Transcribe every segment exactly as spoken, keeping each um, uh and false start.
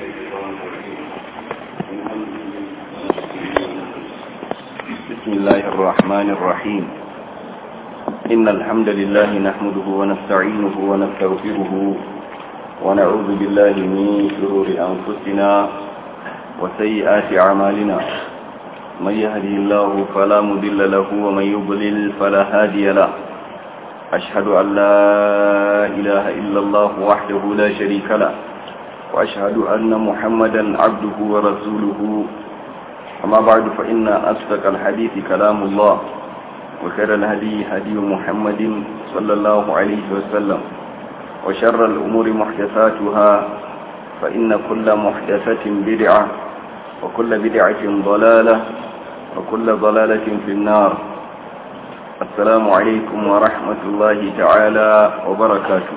بسم الله الرحمن الرحيم إن الحمد لله نحمده ونستعينه ونستغفره ونعوذ بالله من شرور أنفسنا وسيئات أعمالنا من يهدي الله فلا مضل له ومن يضلل فلا هادي له أشهد أن لا إله إلا الله وحده لا شريك له وأشهد أن محمدا عبده ورسوله أما بعد فإن أصدق الحديث كلام الله وخير الهدي هدي محمد صلى الله عليه وسلم وشر الأمور محدثاتها فإن كل محدثة بدعة وكل بدعة ضلالة وكل ضلالة في النار. السلام عليكم ورحمة الله تعالى وبركاته.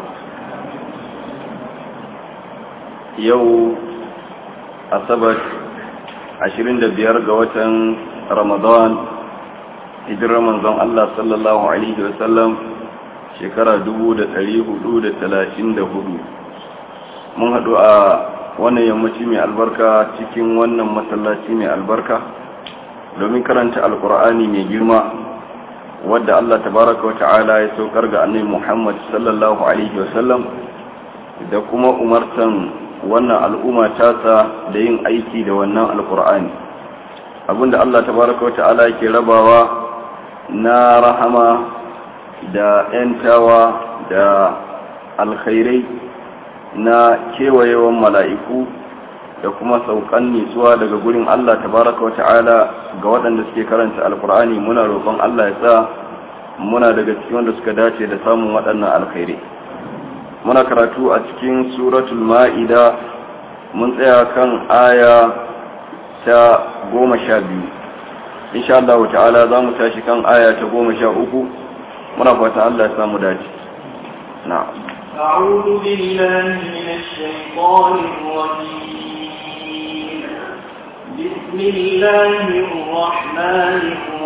يوم أصبت ashirin da biyar ga watan Ramadan hijirar manzon Allah sallallahu alaihi wasallam shekara dubu da ɗari hudu da talatin da hudu. Mun haɗu a wannan yammaci mai albarka cikin wannan masallaci mai albarka domin karanta alkur'ani mai girma wadda Allah tabaraka wa ta'ala ya saukar ga annabi Muhammad sallallahu alaihi wasallam da kuma umartan wannan al'umma tasa da yin aiki da wannan alkur'ani abinda Allah tabaraka wa ta'ala yake rabawa na rahama da yantawa da alkhairai na kewayewan mala'iku da kuma saukan nitsuwa daga gurin Allah tabaraka wa ta'ala ga waɗanda suke karanta alkur'ani. Muna roƙon Allah ya sa muna daga cikin wanda suka dace da samun waɗannan alkhairai. Muna karatu a cikin suratul ma'ida mun tsaya kan aya ta goma sha biyu. Insha Allah ta'ala za mu tashi kan aya ta goma sha uku. Muna fata Allah ya samu dace. Na'am. أعوذ بالله من الشيطان الرجيم. بسم الله الرحمن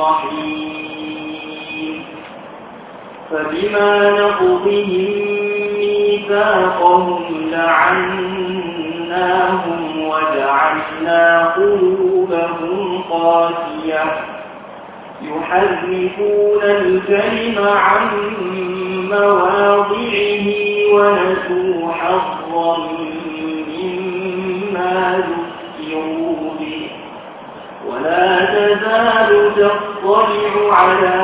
الرحيم. فبما نقضهم ميثاقهم لعناهم وجعلنا قلوبهم قاسية يحرفون الكلم عن مواضعه ونسوا حظا مما ذكروا به ولا تزال تطلع على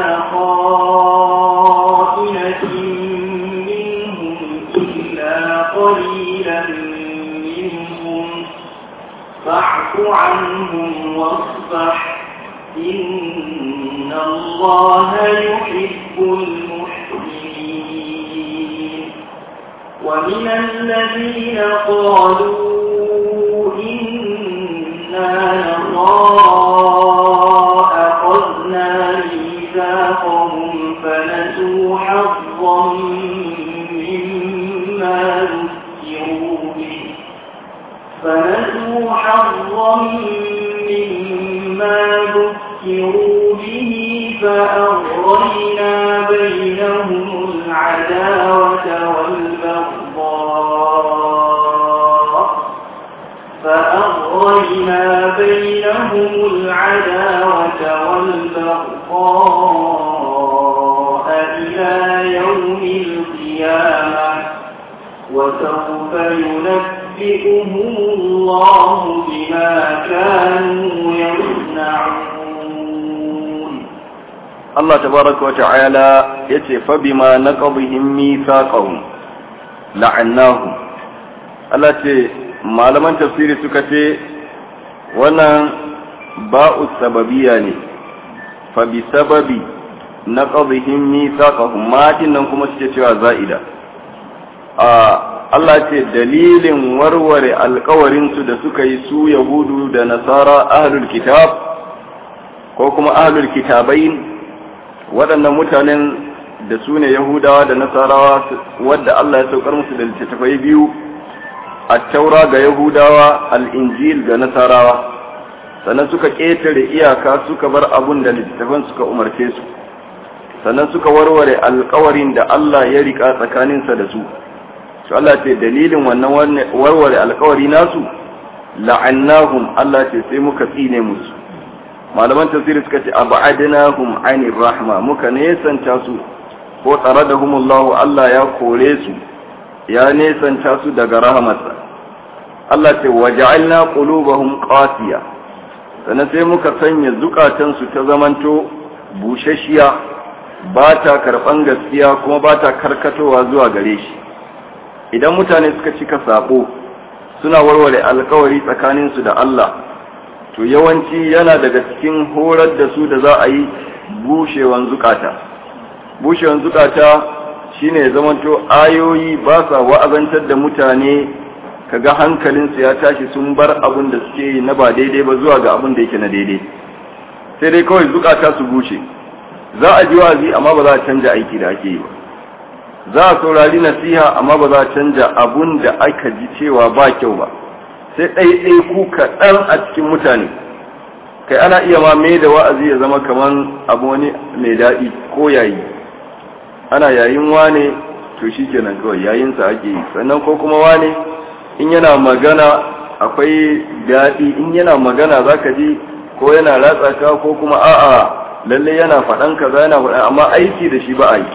خائنة منهم إلا قليلا منهم فاعف عنهم واصفح إن الله يحب المحسنين. ومن الذين قالوا إنا نصارى أخذنا ميثاقهم فنسوا حظا مما ذكروا به فنسوا حظا مما ذكروا به فأغرينا بينهم العداوة والبغضاء فأغرينا بينهم العداوة والبغضاء إلى يوم القيامة وسوف ينبئهم الله بما كانوا يصنعون. الله تبارك وتعالى يتي فبما نقضهم ميثاقهم لعناهم. Allah ce malaman tafsiri suka ce wannan ba'u sababiyya ne fa bi sababi naqadhihim mithaqahum ma nan kuma suke cewa za'ida. a Allah ce dalilin warware alƙawarin su da suka yi su yahudu da nasara ahlul kitab ko kuma ahlul kitabain waɗannan mutanen da su ne yahudawa da nasarawa wadda Allah ya saukar musu da littattafai biyu, at-taura ga yahudawa, al-injil ga nasarawa, sannan suka ƙetare iyaka suka bar abun da littattafan suka umarce su, sannan suka warware alƙawarin da Allah ya rika tsakaninsa da su. to Allah ce dalilin wannan warware alƙawari nasu la'annahum Allah ce sai muka tsine musu. Malaman tafsiri suka ce ab'adnahum 'anir rahma, muka nesanta su ko taradahumullahu Allah ya kore su ya nesanta su daga rahamarsa. Allah ce waja'alna qulubahum qasiya, sannan sai muka sanya zukatansu ta zamanto bushashiya, ba ta karban gaskiya kuma ba ta karkatowa zuwa gare shi. Idan mutane suka cika sabo suna warware alkawari tsakaninsu da Allah, to yawanci yana daga cikin horar da su da za a yi bushewan zukata. Bushewan zukata shine zamanto ayoyi ba sa wa'azantar da mutane, kaga hankalinsu ya tashi sun bar abin da suke yi na ba daidai ba zuwa ga abin da yake na daidai, sai dai kawai zukata su bushe. Za a ji wa'azi amma ba za a canja aiki da ake yi ba, za a saurari nasiha amma ba za a canja abun da aka ji cewa ba kyau ba, sai ɗaiɗai ku kaɗan a cikin mutane. Kai ana iya ma mai da wa'azi ya zama kamar abu wani mai daɗi ko yayi, ana yayin wane to shi kenan kawai yayinsa ake yi. Sannan ko kuma wane in yana magana akwai daɗi, in yana magana za ka ji ko yana ratsa ka ko kuma a'a lalle yana faɗan kaza yana faɗan, amma aiki da shi ba a yi.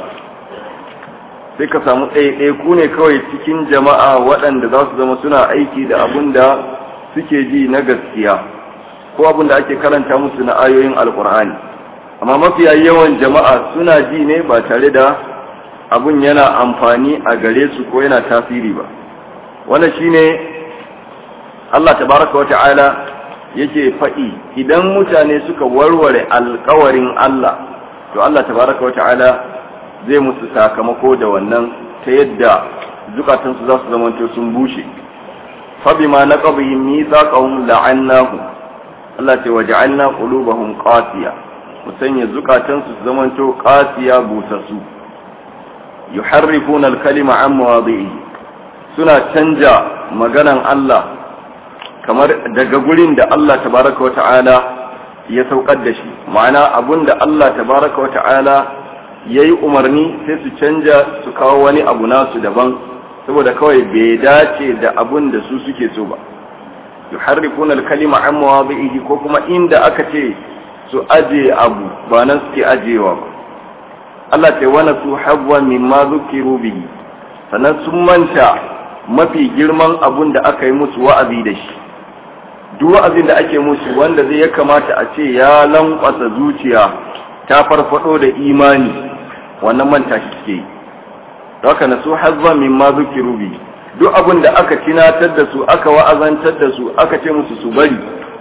Sai ka samu ɗaiɗaiku ne kawai cikin jama'a waɗanda za su zama suna aiki da abin da suke ji na gaskiya ko abin da ake karanta musu na ayoyin alkur'ani, amma mafiya yawan jama'a suna ji ne ba tare da abin yana amfani a gare su ko yana tasiri ba. Wannan shine Allah tabaraka wa ta'ala yake faɗi, idan mutane suka warware alkawarin Allah to Allah tabaraka wa ta'ala zai musu sakamako da wannan, ta yadda zukatansu za su zamanto sun bushe. fabima naqabihim mithaqahum la'annahum, Allah ce waja'alna qulubahum qasiya, musanya zukatansu su zamanto qasiya busasu. Yuharrifuna al-kalima an mawadi'i, suna canja maganan Allah kamar daga gurin da Allah tabaraka wa ta'ala ya saukar da shi, ma'ana abunda Allah tabaraka wa ta'ala ya yi umarni sai su canja su kawo wani abu nasu daban, saboda kawai bai dace da abun da su suke so ba. Yuharrifuna al-kalima an mawadi'ihi, ko kuma inda aka ce su aje abu ba nan suke ajewa ba. Allah ce wana su habwa mimma zukiru bihi, sannan sun manta mafi girman abun da aka yi musu wa'azi da shi. Duk wa'azin da ake musu wanda zai ya kamata a ce ya lankwasa zuciya ta farfado da imani, wannan manta shi suke yi. Haka na su hazba min ma zukiru bi, duk abin da aka tunatar da su, aka wa'azantar da su, aka ce musu su bari,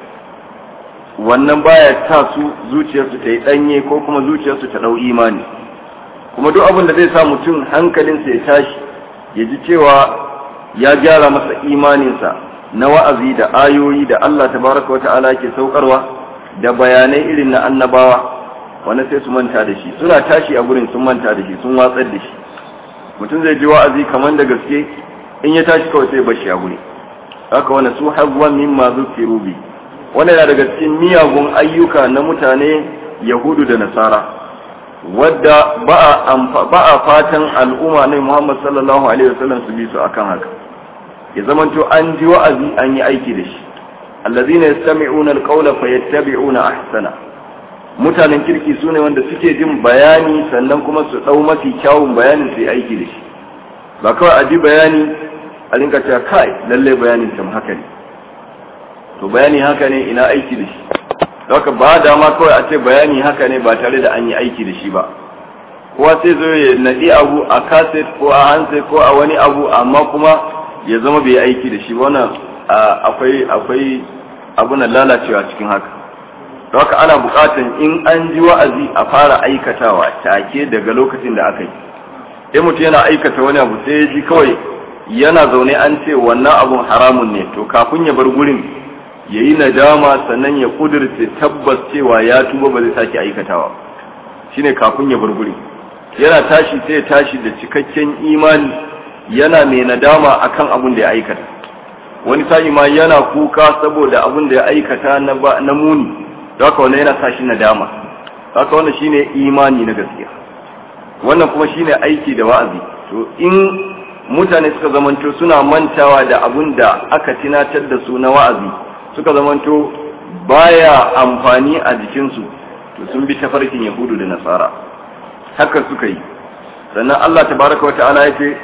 wannan baya ta su zuciyarsu ta yi danye ko kuma zuciyarsu ta dau imani. Kuma duk abin da zai sa mutum hankalinsa ya tashi ya ji cewa ya gyara masa imaninsa na wa'azi da ayoyi da Allah tabaraka wa ta'ala ke saukarwa da bayanai irin na annabawa, wani sai su manta da shi, suna tashi a gurin sun manta da shi, sun watsar da shi. Mutum zai ji wa'azi kamar da gaske, in ya tashi kawai sai bashi a guri. Haka wani su hazwan mimma zukiru bi, wannan yana daga cikin miyagun ayyuka na mutane Yahudu da Nasara, wadda ba a fatan al'umma ne Muhammad sallallahu alaihi wasallam su bi su akan haka. Ya zamanto an ji wa'azi an yi aiki da shi. Allazina yastami'una alqawla fayattabi'una ahsana. Mutanen kirki sune wanda suke jin bayani sannan kuma su dau mafi kyawun bayanin su yi aiki da shi. Ba kawai a ji bayani a rinka cewa kai lalle bayanin tam haka ne. To bayani haka ne, ina aiki da shi. Haka ba dama kawai a ce bayani haka ne ba tare da an yi aiki da shi ba. Kowa sai zo ya nadi abu a cassette ko a handset ko a wani abu, amma kuma ya zama bai aiki da shi. Wannan akwai akwai abuna lalacewa cikin haka. Don haka ana bukatan in an ji wa'azi a fara aikatawa take daga lokacin da aka yi. Sai mutum yana aikata wani abu sai ya ji kawai yana zaune an ce wannan abun haramun ne, to kafin ya bar gurin ya yi nadama sannan ya kudurce tabbas cewa ya tuba ba zai sake aikatawa. Shine kafin ya bar gurin. Yana tashi sai ya tashi da cikakken imani, yana mai nadama akan abun da ya aikata. Wani sa'i ma yana kuka saboda abun da ya aikata na, na muni, haka wannan yana sa shi nadama. Haka wannan shine imani na gaskiya. Wannan kuma shine aiki da wa'azi. To in mutane suka zamanto suna mantawa da abun da aka tunatar da su na wa'azi, suka zamanto baya amfani a jikinsu, to sun bi tafarkin yahudu da nasara. Haka suka yi. Sannan Allah tabaraka wa ta'ala ya ce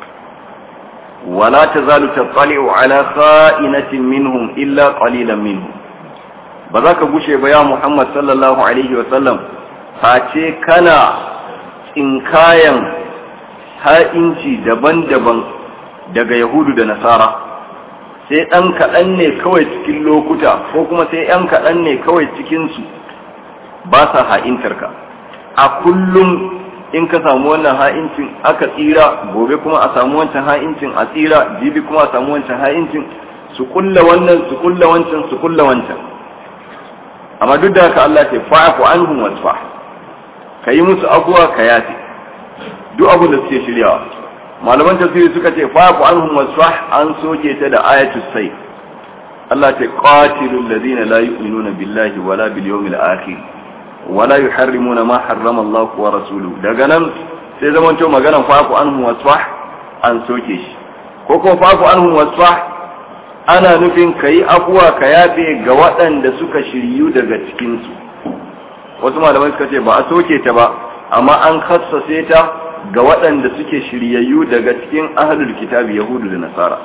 wala tazalu tattali'u ala kha'inatin minhum illa qalilan minhum. Ba za ka gushe ba ya Muhammad sallallahu alaihi wa sallam, face kana tsinkayan ha'inci daban-daban daga yahudu da nasara, sai ɗan kaɗan ne kawai cikin lokuta, ko kuma sai ɗan kaɗan ne kawai cikinsu ba sa ha'intarka. A kullum in ka samu wannan ha'incin aka tsira, gobe kuma a samu wancan ha'incin a tsira, jibi kuma a samu wancan ha'incin, su kulla wannan su kulla wancan su kulla wancan. Amma duk da haka Allah ce fa'afu anhum wasfah, ka yi musu abuwa ka yafi duk abin da suke shiryawa. Malaman tafsiri suka ce fa'afu anhum wasfah an soke ta da ayatul sayf. Allah ce qatilul ladina la yu'minuna billahi wala bil yawmil akhir wala yuharrimuna ma harrama Allah wa rasuluhu. Daga nan sai zamanto maganar fa'afu anhum wasfah an soke shi, ko kuma fa'afu anhum wasfah ana nufin kai abuwa ka yafe ga waɗanda suka shiryu daga cikin su. Wasu malamai suka ce ba a soke ta ba, amma an khassace ta ga waɗanda suke shiryayyu daga cikin ahlul kitabi yahudu da nasara.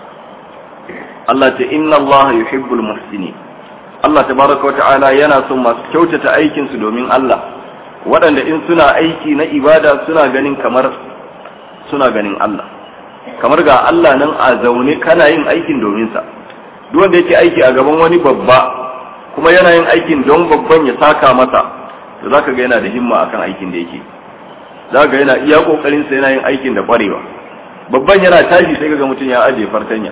Allah ta inna Allah yuhibbul muhsinin. Allah tabaraka wata'ala yana son masu kyautata aikin su domin Allah, waɗanda in suna aiki na ibada suna ganin kamar suna ganin Allah, kamar ga Allah nan a zaune kana yin aikin domin sa. Duk wanda yake aiki a gaban wani babba kuma yana yin aikin don babban ya saka masa, to zaka ga yana da himma akan aikin da yake. Zaka ga yana iya kokarin sa yana yin aikin da kwarewa. Babban yana tashi sai kaga mutum ya aje fartanya,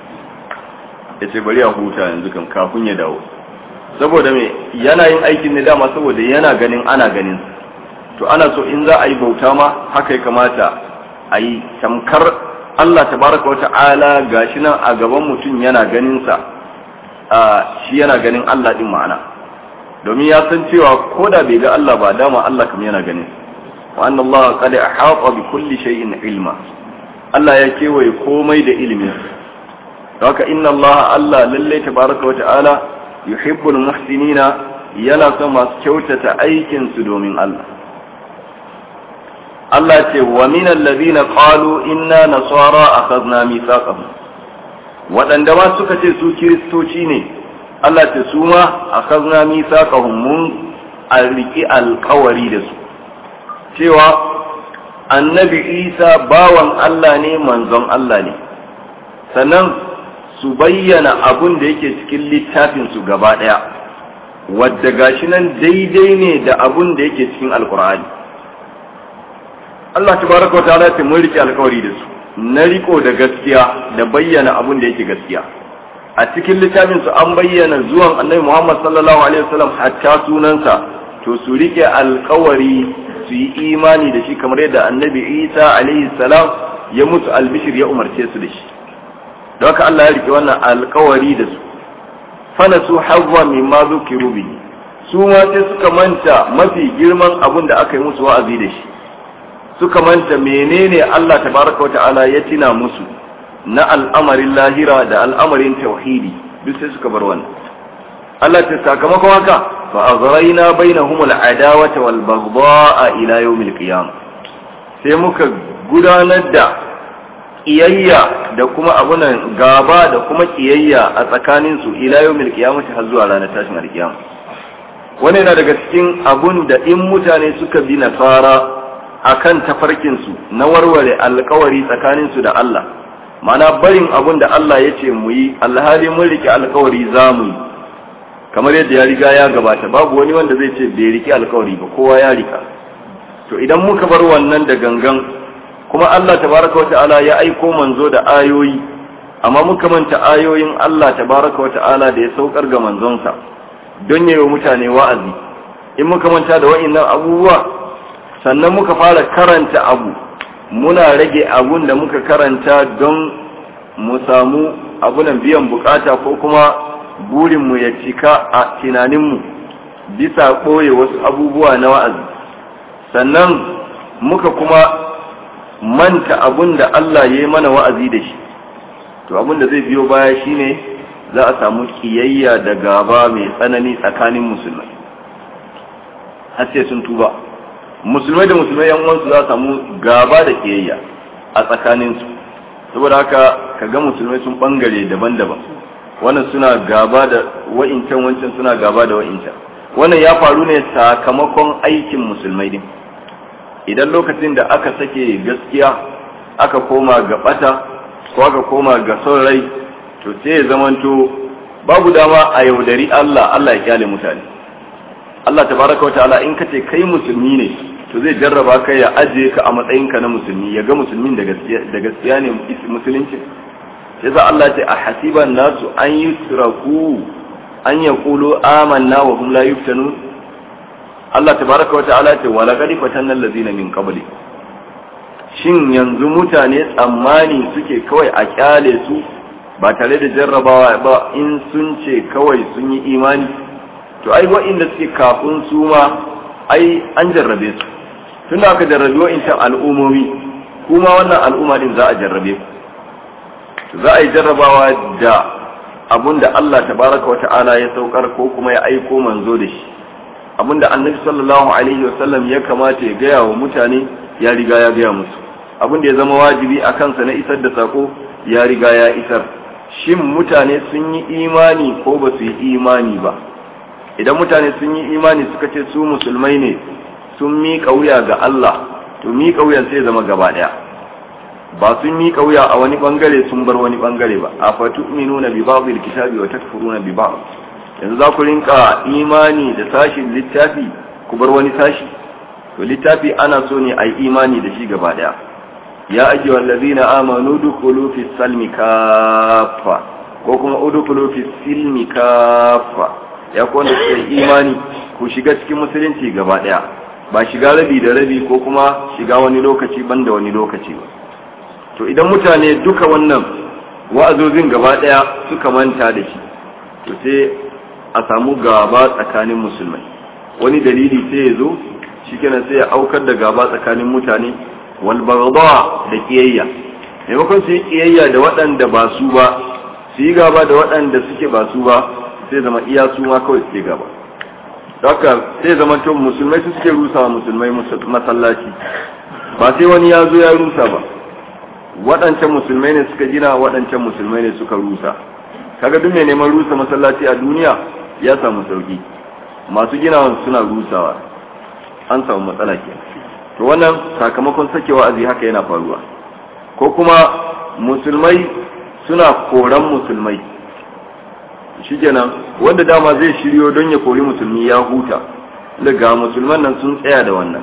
yace bari ya huta yanzu kan kafin ya dawo. Saboda me yana yin aikin ne dama saboda yana ganin ana ganin. To ana so in za a yi bauta ma haka ya kamata a yi, tamkar Allah tabaraka wata'ala gashi nan a gaban mutum yana ganin sa, shi yana ganin Allah din ma'ana, domin ya san cewa ko da bai ga Allah ba dama Allah kam yana ganin. Wa anna Allah qad ahata bi kulli shay'in ilma. Allah ya kewaye komai da ilimi. Haka inna Allah Allah lalle tabaraka wata'ala yuhibbul muhsinina, yana son masu kyautata aikin su domin Allah. Allah ce wa minal ladina qalu inna nasara akhadna mithaqahum, waɗanda ma suka ce su kiristoci ne, Allah ce su ma akhadna mithaqahum mun alriki alqawari da su cewa annabi Isa bawan Allah ne, manzon Allah ne, sannan su bayyana abun da yake cikin littafin su gaba daya, wadda gashi nan daidai ne da abun da yake cikin alqur'ani. Allah tabaraka wa ta'ala ta mun rike alƙawari da su na riko da gaskiya da bayyana abun da yake gaskiya. A cikin littafin su an bayyana zuwan Annabi Muhammad sallallahu alaihi wasallam hatta sunansa, to su rike alƙawari su yi imani da shi kamar yadda Annabi Isa alaihi salam ya musu albishir ya umarce su da shi. Don haka Allah ya rike wannan alƙawari da su. Fana su hazwa mimma zukiru bihi, su ma sai suka manta mafi girman abun da aka yi musu wa'azi da shi. Suka manta menene Allah tabaraka wa ta'ala ya tina musu na al'amarin lahira da al'amarin tauhidi, duk sai suka bar wannan. Allah ta sakamakon haka fa azraina bainahum al'adawata wal baghdha'a ila yawmil qiyamah, sai muka gudanar da kiyayya da kuma abunan gaba da kuma kiyayya a tsakanin su ila yawmil qiyamah har zuwa ranar tashin alkiyama. Wannan yana daga cikin abun da in mutane suka bi nasara akan tafarkinsu na warware alkawari tsakaninsu da Allah, mana barin abun da Allah ya ce mu yi alhali mun rike alkawari za mu yi, kamar yadda ya riga ya gabata, babu wani wanda zai ce bai rike alkawari ba, kowa ya rika. To idan muka bar wannan da gangan, kuma Allah tabaraka wata'ala ya aiko manzo da ayoyi, amma muka manta ayoyin Allah tabaraka wata'ala da ya saukar ga manzonsa don yayi wa mutane wa'azi, in muka manta da wa'annan abubuwa sannan muka fara karanta abu muna rage abun da muka karanta don mu samu abunan biyan bukata ko kuma burinmu ya cika a tunaninmu bisa ɓoye wasu abubuwa na wa'azi, sannan muka kuma manta abun da Allah ya yi mana wa'azi da shi, to abun da zai biyo baya shine za a samu kiyayya da gaba mai tsanani tsakanin musulmai har sai sun tuba. Musulmai da musulmai yan uwansu za su samu gaba da kiyayya a tsakaninsu, saboda haka kaga musulmai sun bangare daban-daban, wannan suna gaba da wa'incan, wancan suna gaba da wa'incan. Wannan ya faru ne sakamakon aikin musulmai din. Idan lokacin da aka sake gaskiya aka koma ga bata ko aka koma ga son rai, to sai ya zamanto babu dama a yaudari Allah, Allah ya kyale mutane. Allah tabaraka wa ta'ala in kace kai musulmi ne, to zai jarraba ka ya aje ka a matsayinka na musulmi, ya ga musulmin da gaskiya da gaskiya ne musulunci. Sai za Allah ce a hasiban nasu an yusraku an yaqulu amanna wa hum la yuftanun. Allah tabaraka wa ta'ala ce wala qad fatanna allazina min qabli. Shin yanzu mutane tsammani suke kawai a kyale su ba tare da jarrabawa ba in sun ce kawai sun yi imani? To ai wa'inda suke kafin su ma ai an jarrabe su. Tunda aka jarrabe wa'incan al'umomi, kuma wannan al'umma din za a jarrabe ku. Za a yi jarrabawa da abunda Allah tabaraka wa ta'ala ya saukar ko kuma ya aiko manzo da shi. Abunda Annabi sallallahu alaihi wa sallam ya kamata ya gaya wa mutane ya riga ya gaya musu. Abunda ya zama wajibi a kansa na isar da sako ya riga ya isar. Shin mutane sun yi imani ko ba su yi imani ba? Idan mutane sun yi imani suka ce su musulmai ne, sun miƙa wuya ga Allah, to miƙa wuyan sai zama gaba ɗaya. Ba sun miƙa wuya a wani ɓangare sun bar wani ɓangare ba. A fatu'minuna bi ba'dil kitabi wa takfuruna bi ba'd. Yanzu za ku rinka imani da sashin littafi ku bar wani sashi? To littafi ana so ne a yi imani da shi gaba ɗaya. Ya ayyuhal ladzina amanu dukhulu fis salmi kaffa, ko kuma udkhulu fis silmi kaffa. Ya kone su imani ku shiga cikin musulunci gaba daya, ba shiga rabi da rabi ko kuma shiga wani lokaci banda wani lokaci ba. To idan mutane duka wannan wa'azozin gaba daya suka manta da shi, to sai a samu gaba tsakanin musulmai. Wani dalili sai ya zo shikenan sai ya aukar da gaba tsakanin mutane, wal baghdha da kiyayya. Maimakon su yi kiyayya da waɗanda ba su ba, su yi gaba da waɗanda suke ba su ba, sai zama iya su ma kawai suke gaba. Haka sai zama to musulmai su suke rusa wa musulmai masallaci, ba sai wani ya zo ya rusa ba. Waɗancan musulmai ne suka gina, waɗancan musulmai ne suka rusa. Kaga duk mai neman rusa masallaci a duniya ya samu sauki. Masu ginawa suna rusawa, an samu matsala ke. To wannan sakamakon sakewa azi haka yana faruwa. Ko kuma musulmai suna koran musulmai. Shikenan wanda dama zai shiryo don ya kori musulmi ya huta, daga musulman nan sun tsaya da wannan.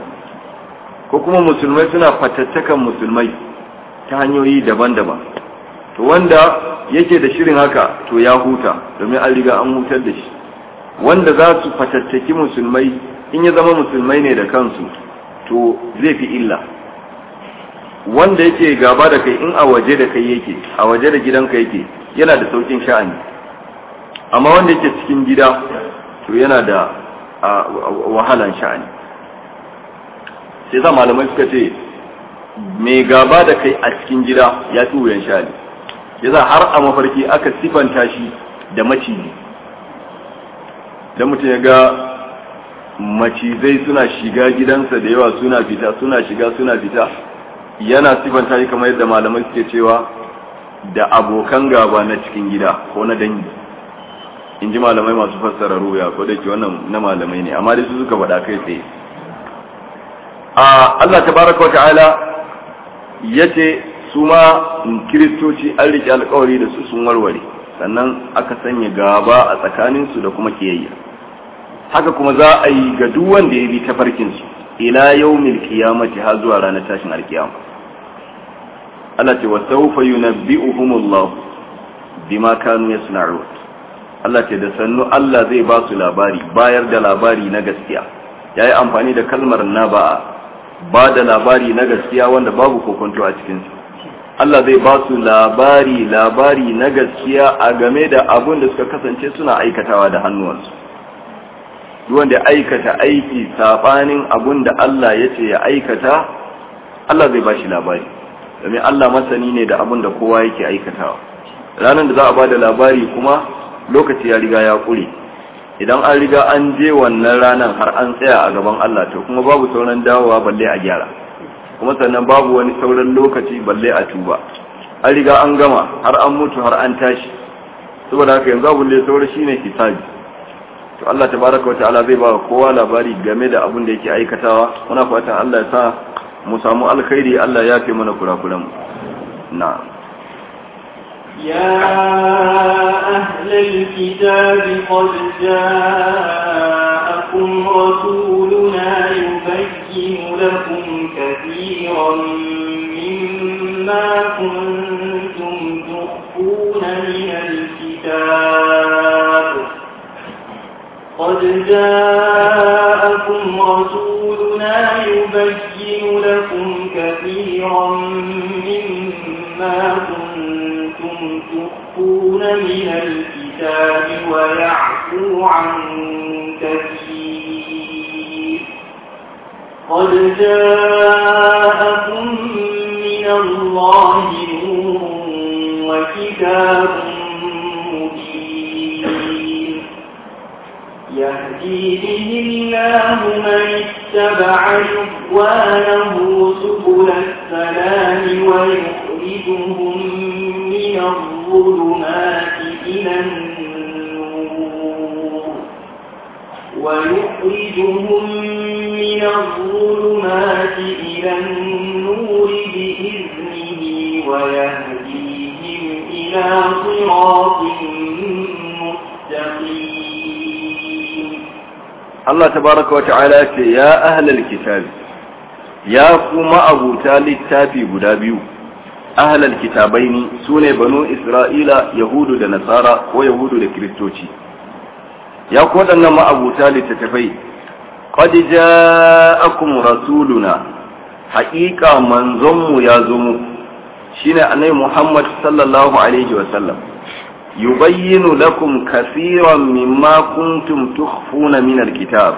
Ko kuma musulmai suna fatattakan musulmai ta hanyoyi daban-daban. To wanda yake da shirin haka to ya huta, domin an riga an hutar da shi. Wanda za su fatattaki musulmai in ya zama musulmai ne da kansu, to zai fi illa. Wanda yake gaba da kai in a waje da kai yake, a waje da gidanka yake, yana da saukin sha'ani. Amma wanda yake cikin gida to yana da wahalan sha'ani. Sai za malamai suka ce mai gaba da kai a cikin gida ya fi wuyan sha'ani. Yasa har a mafarki aka sifanta shi da maciji. Dan mutum ya ga macizai suna shiga gidansa da yawa, suna fita suna shiga suna fita, yana sifanta shi kamar yadda malamai suke cewa da abokan gaba na cikin gida ko na dangi. In ji malamai masu fassara ruya, ko da ke wannan na malamai ne, amma dai su suka faɗa kai tsaye. a Allah tabaraka wa ta'ala yace su ma kiristoci an riƙe alƙawari da su sun warware, sannan aka sanya gaba a tsakaninsu da kuma kiyayya. Haka kuma za a yi ga duk wanda ya bi tafarkinsu ila yawmil qiyamati har zuwa ranar tashin alkiyama. Allah ce wa sawfa yunabbi'uhumullahu bima kanu yasna'un. Allah ce da sannu Allah zai ba su labari, bayar da labari na gaskiya. Yayi amfani da kalmar naba'a, ba da labari na gaskiya wanda babu kokonto a cikin sa. Allah zai ba su labari labari na gaskiya a game da abun da suka kasance suna aikatawa da hannuwansu. Duk wanda aikata aiki sabanin abun da Allah ya ce ya aikata, Allah zai bashi labari domin Allah masani ne da abin da kowa yake aikatawa. Ranar da za a bada labari kuma lokaci ya riga ya kure, idan an riga an je wannan ranar har an tsaya a gaban Allah to kuma babu sauran dawowa balle a gyara, kuma sannan babu wani sauran lokaci balle a tuba. An riga an gama har an mutu har an tashi, saboda haka yanzu abin da ya saura shine hisabi. To Allah tabaraka wata'ala zai ba kowa labari game da abin da yake aikatawa. Muna fatan Allah ya sa mu samu alkhairi, Allah ya fi mana kurakuran mu. Na'am. يا أهل الكتاب قد جاءكم رسولنا يبين لكم كثيرا مما كنتم تخفون من الكتاب قد جاءكم رسولنا يبين لكم كثيرا مما كنتم تخفون من الكتاب ويعفو عن كثير قد جاءكم من الله نور وكتاب مبين يهدي به الله من اتبع رضوانه سبل السلام ويخرجهم من الظلمات إلى النور ويخرجهم من الظلمات إلى النور بإذنه ويهديهم إلى صراط مستقيم. الله تبارك وتعالى يا أهل الكتاب يا كما أبو تالي التافي بدابيو أهل الكتابين سنة بنو إسرائيل يهود دا نصارى ويهود دا كريستوشي يا قول أنما أبو تالي تتفي قد جاءكم رسولنا حقيقة منظم يازم شين أني محمد صلى الله عليه وسلم يبين لكم كثيرا مما كنتم تخفون من الكتاب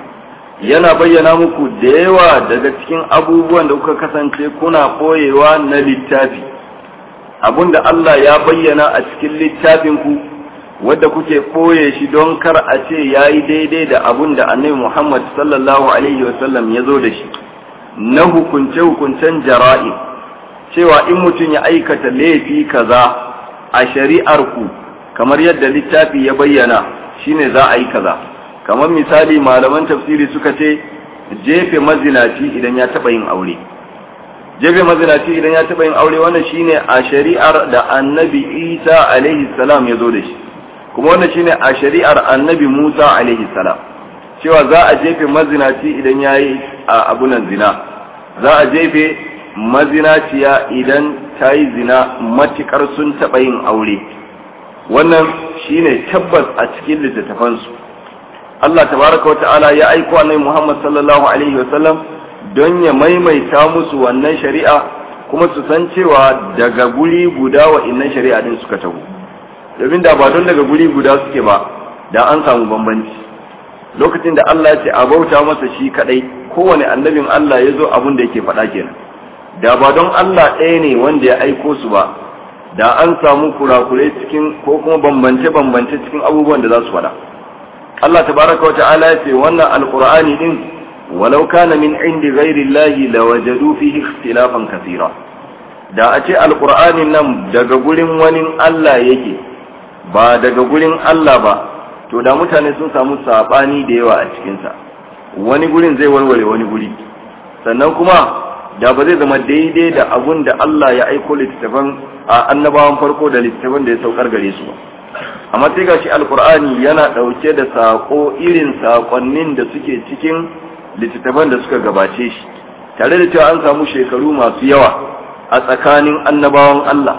yana bayyana muku da yawa daga cikin abubuwan da kuka kasance kuna koyewa na littafi, abinda Allah ya bayyana a cikin littafinku wadda kuke koye shi don kar a ce yayi daidai da abinda Annabi Muhammad sallallahu alaihi wasallam ya zo da shi na hukunce hukuncen jara'i, cewa in mutum ya aikata laifi kaza a shari'ar ku kamar yadda littafi ya bayyana shine za a yi kaza. Kamar misali malaman tafsiri suka ce jefe mazinaci idan ya taba yin aure, jefe mazinaci idan ya taba yin aure wannan shine a shari'ar da Annabi Isa alaihi salam ya zo da shi, kuma wannan shine a shari'ar Annabi Musa alaihi salam, cewa za a jefe mazinaci idan yayi abunan zina, za a jefe mazinaciya idan ta yi zina matukar sun taba yin aure. Wannan shine tabbas a cikin littattafansu. Allah tabaraka wa ta'ala ya aiko Annabi Muhammad sallallahu alaihi wasallam don ya maimaita musu wannan shari'a, kuma su san cewa daga guri guda wa innan shari'a din suka taho. Domin da ba don daga guri guda suke ba da an samu bambanci. Lokacin da Allah ya ce a bauta masa shi kadai, kowane annabin Allah ya zo abin da yake faɗa kenan. Da ba don Allah ɗaya ne wanda ya aiko su ba, da an samu kurakurai cikin ko kuma bambance-bambance cikin abubuwan da za su faɗa. Allah tabaraka wata'ala ya ce wannan alqur'ani din walau kana min indi ghairi llahi lawajadu fihi ikhtilafan kathira, da a ce alqur'anin nan daga gurin wani Allah yake ba daga gurin Allah ba, to da mutane sun samu sabani da yawa a cikin sa, wani gurin zai warware wani guri, sannan kuma da ba zai zama daidai da abun da Allah ya aiko littattafan a annabawan farko da littattafan da ya saukar gare su ba. Amma sai gashi alkur'ani yana ɗauke da saƙo irin saƙonnin da suke cikin littattafan da suka gabace shi, tare da cewa an samu shekaru masu yawa a tsakanin annabawan Allah.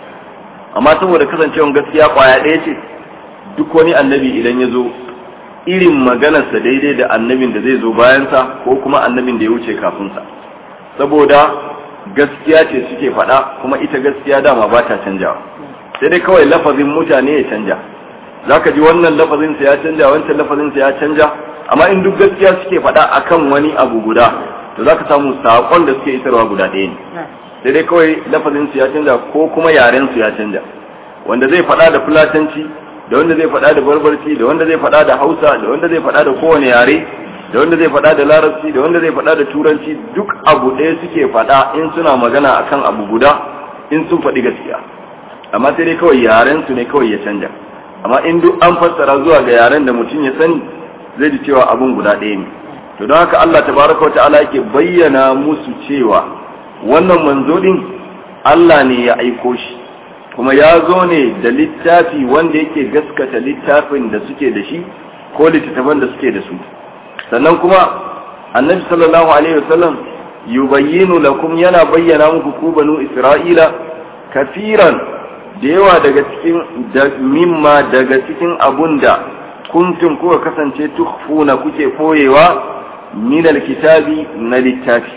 Amma saboda kasancewan gaskiya ƙwaya ɗaya ce, duk wani annabi idan ya zo irin maganarsa daidai da annabin da zai zo bayansa ko kuma annabin da ya wuce kafinsa, saboda gaskiya ce suke faɗa, kuma ita gaskiya dama ba ta canjawa. Sai dai kawai lafazin mutane ya canja, za ka ji wannan lafazinsa ya canja, wancan lafazinsa ya canja, amma in duk gaskiya suke faɗa akan wani abu guda, to zaka samu sakon da suke isarwa guda ɗaya ne, sai dai kawai lafazin su ya canja ko kuma yaren su ya canja. Wanda zai faɗa da fulatanci, da wanda zai faɗa da barbarci, da wanda zai faɗa da hausa, da wanda zai faɗa da kowane yare, da wanda zai faɗa da larabci, da wanda zai faɗa da turanci, duk abu ɗaya suke faɗa in suna magana akan abu guda in sun faɗi gaskiya. Amma sai dai kawai yaren su ne kawai ya canja. Amma in duk an fassara zuwa ga yaren da mutum ya sani zai ji cewa abun guda ɗaya ne. To don haka Allah tabaraka wa ta'ala yake bayyana musu cewa wannan manzo din Allah ne ya aiko shi, kuma ya zo ne da littafi wanda yake gaskata littafin da suke da shi ko littattafan da suke da su. Sannan kuma annabi sallallahu alaihi wasallam yubayyinu lakum, yana bayyana muku ku banu Isra'ila kafiran da yawa daga cikin da mimma daga cikin abunda kuntum kuka kasance tukhfuna kuke koyewa min alkitabi na littafi.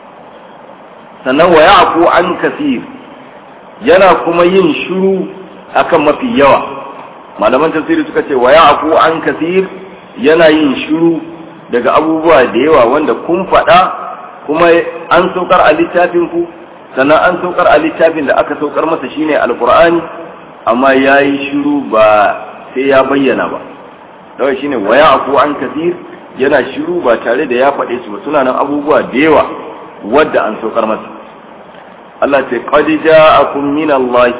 Sannan wa ya'fu an kathir, yana kuma yin shiru akan mafi yawa. Malaman tafsiri suka ce wa ya'fu an kathir, yana yin shiru daga abubuwa da yawa wanda kun faɗa kuma an saukar a littafin ku, sannan an saukar a littafin da aka saukar masa shine alqur'ani, amma yayi shiru ba sai ya bayyana ba. Dawai shine wa ya'fu an kathir, yana shiru ba tare da ya faɗe su ba, suna nan abubuwa da yawa wadda an saukar masa. Allah ce qad ja'akum min Allah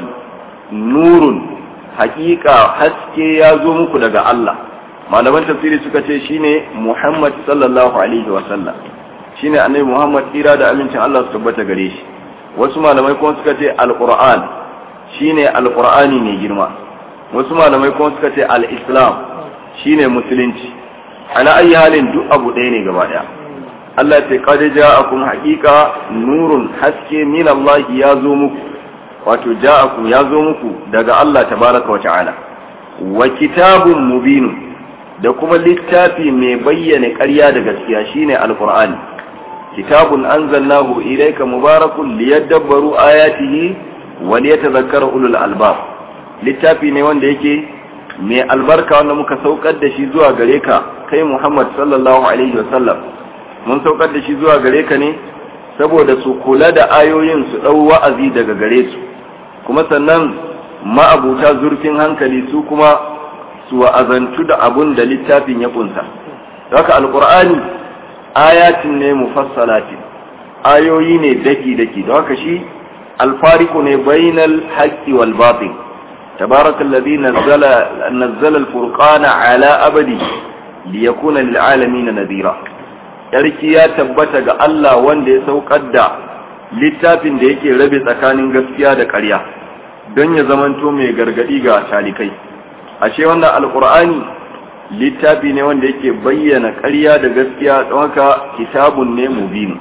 nurun, haqiqa haske ya zo muku daga Allah. Malaman tafsiri suka ce shine Muhammad sallallahu alaihi wa sallam, shine annabi Muhammad tsira da amincin Allah su tabbata gare shi. Wasu malamai kuma suka ce alquran, shine alqurani mai girma. Wasu malamai kuma suka ce al-islam, shine musulunci. Ala ayi halin duk abu ɗaya ne gaba ɗaya. Allah ce qad ja'akum haqiqa nurun, haske min Allah ya zo muku, wato ja'akum ya zo muku daga Allah tabaraka wa ta'ala. Wa kitabun mubin, da kuma littafi mai bayyana ƙarya da gaskiya shine alqur'ani. Kitabun anzalnahu ilayka mubarakun liyadabbaru ayatihi wa liyatadhakkara ulul albab. Littafi ne wanda yake mai albarka wanda muka saukar da shi zuwa gare ka kai Muhammad sallallahu alaihi wa sallam. Mun saukar da shi zuwa gare ka ne saboda su kula da ayoyin su dau wa'azi daga gare su, kuma sannan ma'abuta zurfin hankali su kuma su wa'azantu da abun da littafin ya kunsa. Haka alqur'ani ayatin ne mufassalatin, ayoyi ne daki daki. Don haka shi alfariqu ne bainal haqqi wal batil. Tabarakallazi nazzala nazzala al-furqana ala abadi liyakuna lil alamin nadira. Yarki ya tabbata ga Allah wanda ya saukar da littafin da yake rabe tsakanin gaskiya da ƙarya don ya zamanto mai gargadi ga talikai. Ashe wannan alqur'ani littafi ne wanda yake bayyana ƙarya da gaskiya, don haka kitabun ne mubin.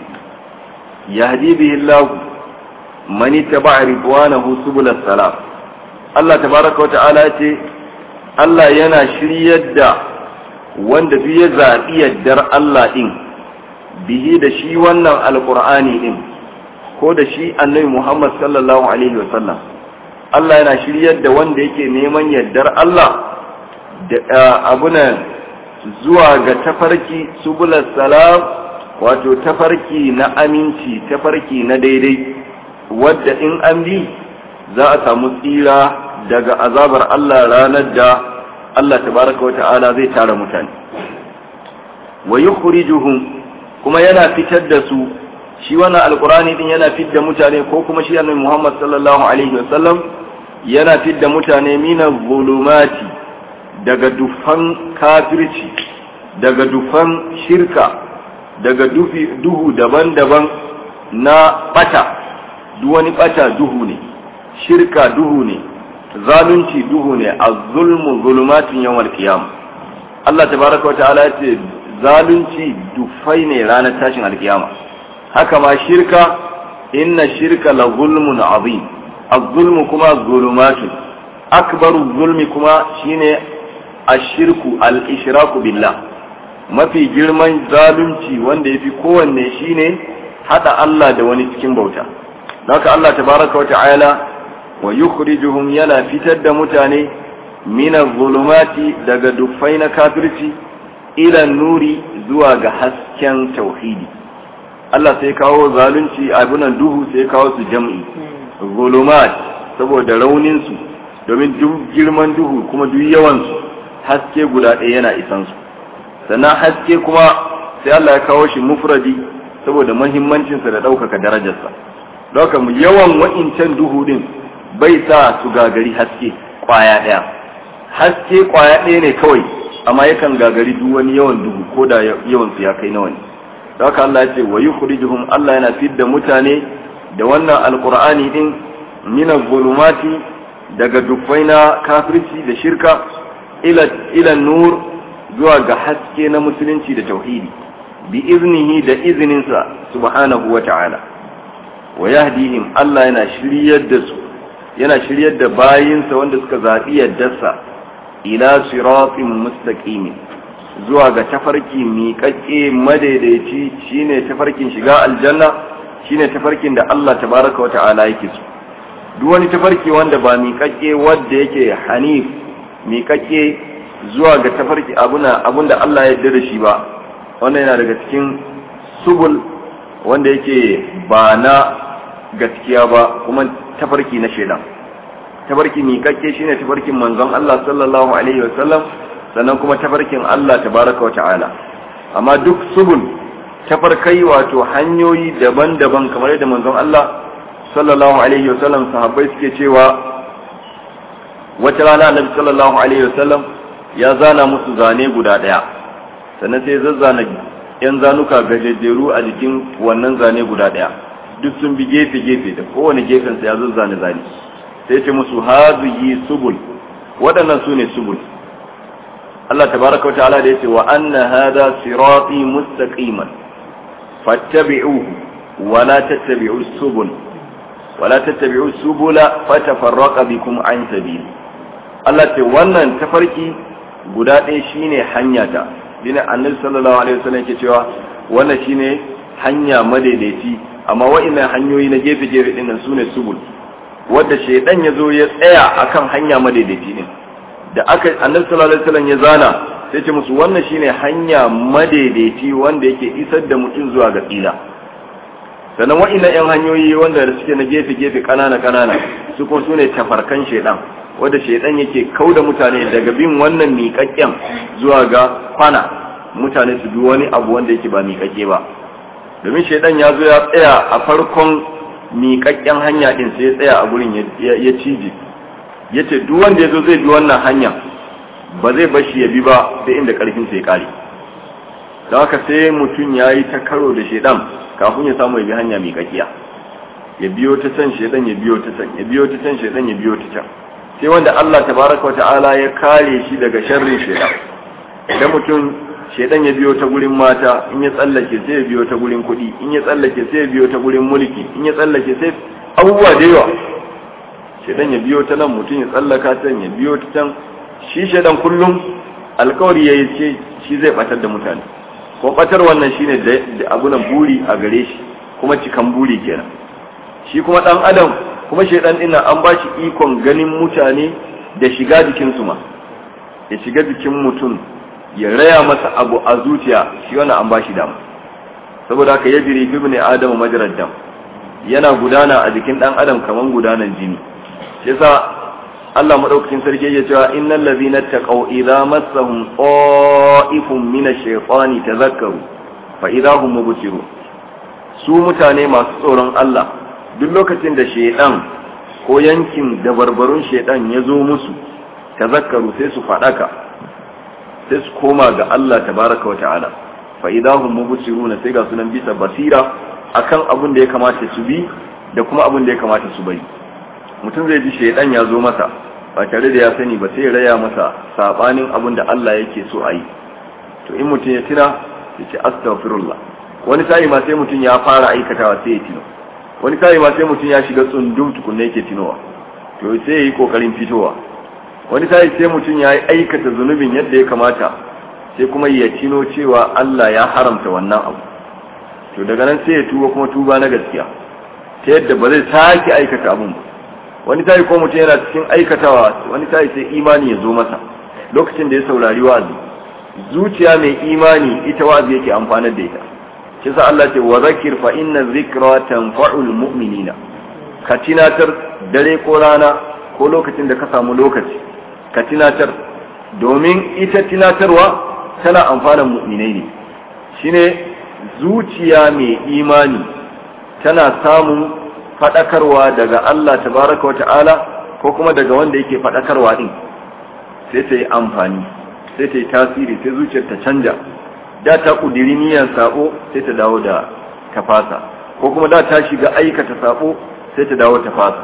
Yahdi bihi Allah man ittaba'a ridwanahu subulus salam. Allah tabaraka wa ta'ala ce Allah yana shiryar da wanda duk ya zaɓi yaddar Allah ɗin bihi da shi wannan alƙur'ani ɗin ko da shi annabi Muhammad sallallahu alaihi wa sallam. Allah yana shiryar da wanda yake neman yaddar Allah da abuna zuwa ga tafarki subulus salam, wato tafarki na aminci, tafarki na daidai, wadda in an bi za a samu tsira daga azabar Allah ranar da Allah tabaraka wa ta'ala zai tara mutane. Wa yukhrijuhum, kuma yana fitar da su, shi wannan alqur'ani din yana fitar da mutane, ko kuma shi annabi Muhammad sallallahu alaihi wa sallam yana fitar da mutane mina zulumati, daga dufan kafirci, daga dufan shirka, daga duhu daban-daban na bata. Duk wani bata duhu ne, shirka duhu ne, zalunci duhu ne, az-zulmu zulumatun yawmal qiyam. Allah tabaraka wa ta'ala ya ce zalunci dufai ne ranar tashin alkiyama. Haka ma shirka, inna shirka la zulmun azim. Az-zulmu kuma zulumatun, akbaru zulmi kuma shine ashirku al-ishraku billah. Mafi girman zalunci wanda yafi kowanne shine hada Allah da wani cikin bauta. Haka Allah tabaraka wa ta'ala wa yukhrijuhum, yana fitar da mutane min az-zulumati, daga dufai na kafirci, ila nuri, zuwa ga hasken tauhidi. Allah sai kawo zalunci abunan duhu sai kawo su jam'i zulumat saboda raunin su domin duk girman duhu kuma duk yawan su haske guda ɗaya yana isan su sannan haske kuma sai Allah ya kawo shi mufradi saboda muhimmancin sa da ɗaukaka darajarsa don haka yawan wa'incan duhu din bai sa su gagari haske kwaya ɗaya haske kwaya ɗaya ne kawai amma yakan gagari duk wani yawan duhu ko da yawan su ya kai nawa ne da haka Allah ya ce wa yukhrijuhum Allah yana fidda mutane da wannan alqur'ani din min az-zulumati daga dufai na kafirci da shirka ila ila nur zuwa ga haske na musulunci da tauhidi bi iznihi da izininsa subhanahu wa ta'ala wa yahdihim Allah yana shiryar da su yana shiryar da bayinsa wanda suka zabi yaddarsa ila siratin mustaqim zuwa ga tafarki miƙaƙƙe madaidaici shine tafarkin shiga aljanna shine tafarkin da Allah tabaraka wata'ala yake so duk wani tafarki wanda ba miƙaƙƙe wanda yake hanif miƙaƙƙe zuwa ga tafarki abuna abunda Allah ya yarda da shi ba wannan yana daga cikin subul wanda yake ba na gaskiya ba kuma tafarki na shedan tafarki miƙaƙƙe shine tafarkin manzon Allah sallallahu alaihi wasallam sannan kuma tafarkin Allah tabaraka wa ta'ala amma duk subul tafarkai wato hanyoyi daban-daban kamar yadda manzon Allah sallallahu alaihi wasallam sahabbai suke cewa wata rana Annabi sallallahu alaihi wasallam ya zana musu zane guda daya sannan sai zazzana yan zanuka gajejjeru a jikin wannan zane guda daya duk sun bi gefe-gefe da kowane gefen sa ya zazzana zane sai ce musu hazihi subul waɗannan su ne subul Allah tabaraka wa ta'ala da yace wa anna hadha sirati mustaqiman fattabi'uhu wa la tattabi'us subul wa la tattabi'us subula fatafarraqa bikum an sabili Allah ce wannan tafarki guda ɗaya shine hanya ta dina annabi sallallahu alaihi wasallam yake cewa wannan shine hanya madaidaici amma wa'annan hanyoyi na gefe-gefe din nan sune subul wanda shaydan yazo ya tsaya akan hanya madaidaici din da aka annabi sallallahu alaihi wasallam ya zana sai ce musu wannan shine hanya madaidaici wanda yake isar da mutum zuwa ga tsira sannan wa'annan yan hanyoyi wanda suke na gefe-gefe kanana-kanana su kuma sune tafarkan shaydan wanda shaydan yake kauda mutane daga bin wannan miƙaƙƙen zuwa ga kwana mutane su bi wani abu wanda yake ba miƙaƙƙe ba domin shaydan ya zo ya tsaya a farkon miƙaƙƙen hanya din sai ya tsaya a gurin ya cije yace duk wanda yazo zai bi wannan hanya ba zai bashi ya bi ba sai inda karfin sa ya kare don haka sai mutun yayi ta karo da shedan kafin ya samu ya bi hanya mai kakiya ya biyo ta can shedan ya biyo ta can ya biyo ta can shedan ya biyo ta can sai wanda Allah tabaraka wa ta'ala ya kare shi daga sharrin shedan idan mutun shedan ya biyo ta gurin mata in ya tsallake sai ya biyo ta gurin kudi in ya tsallake sai ya biyo ta gurin mulki in ya tsallake sai abubuwa da yawa shedan ya biyo ta nan mutum ya tsallaka can ya biyo ta can shi shedan kullum alkawari yayi ce shi zai batar da mutane ko batar wannan shine da abunan buri a gare shi kuma cikan buri kenan shi kuma dan adam kuma shedan din an ba shi ikon ganin mutane da shiga jikin su ma ya shiga jikin mutum ya raya masa abu a zuciya shi wannan an ba shi dama saboda haka yajri ibn adam majrad dam yana gudana a jikin dan adam kaman gudanan jini yasa Allah madaukakin sarki ya cewa innal ladhina taqaw idza massahum qa'ifun minash shaytani tadhakkaru fa idza hum mubsirun su mutane masu tsoron Allah duk lokacin da shaydan ko yankin da barbarun shaydan ya zo musu tadhakkaru sai su fadaka sai su koma ga Allah tabaaraka wa ta'ala fa idza hum mubsirun sai ga sunan bisa basira akan abin da ya kamata su bi da kuma abin da ya kamata su bari mutum zai ji shaidan ya zo masa ba tare da ya sani ba sai raya masa sabanin abin da Allah yake so a yi to in mutum ya tuna ya ce astaghfirullah wani sai ma sai mutum ya fara aikatawa sai ya tino wani sai ma sai mutum ya shiga tsundum tukunne yake tinowa to sai ya yi kokarin fitowa wani sai sai mutum ya aikata zunubin yadda ya kamata sai kuma ya tino cewa Allah ya haramta wannan abu to daga nan sai ya tuba kuma tuba na gaskiya ta yadda ba zai sake aikata abun ba wani tayi ko mutum yana cikin aikatawa wani tayi sai imani ya zo masa lokacin da ya saurari wa'azi zuciya mai imani ita wa'azi yake amfanar da ita shi sa Allah ce wa zakir fa inna dhikra tanfa'ul mu'minina ka tinatar dare ko rana ko lokacin da ka samu lokaci ka tinatar domin ita tinatarwa tana amfanan mu'minai ne shine zuciya mai imani tana samun fadakarwa daga Allah tabaraka wa ta'ala ko kuma daga wanda yake fadakarwa din sai ta yi amfani sai ta yi tasiri sai zuciyar ta canja da ta kudiri niyyar sabo sai ta dawo da tafasa ko kuma da ta shiga aikata sabo sai ta dawo tafasa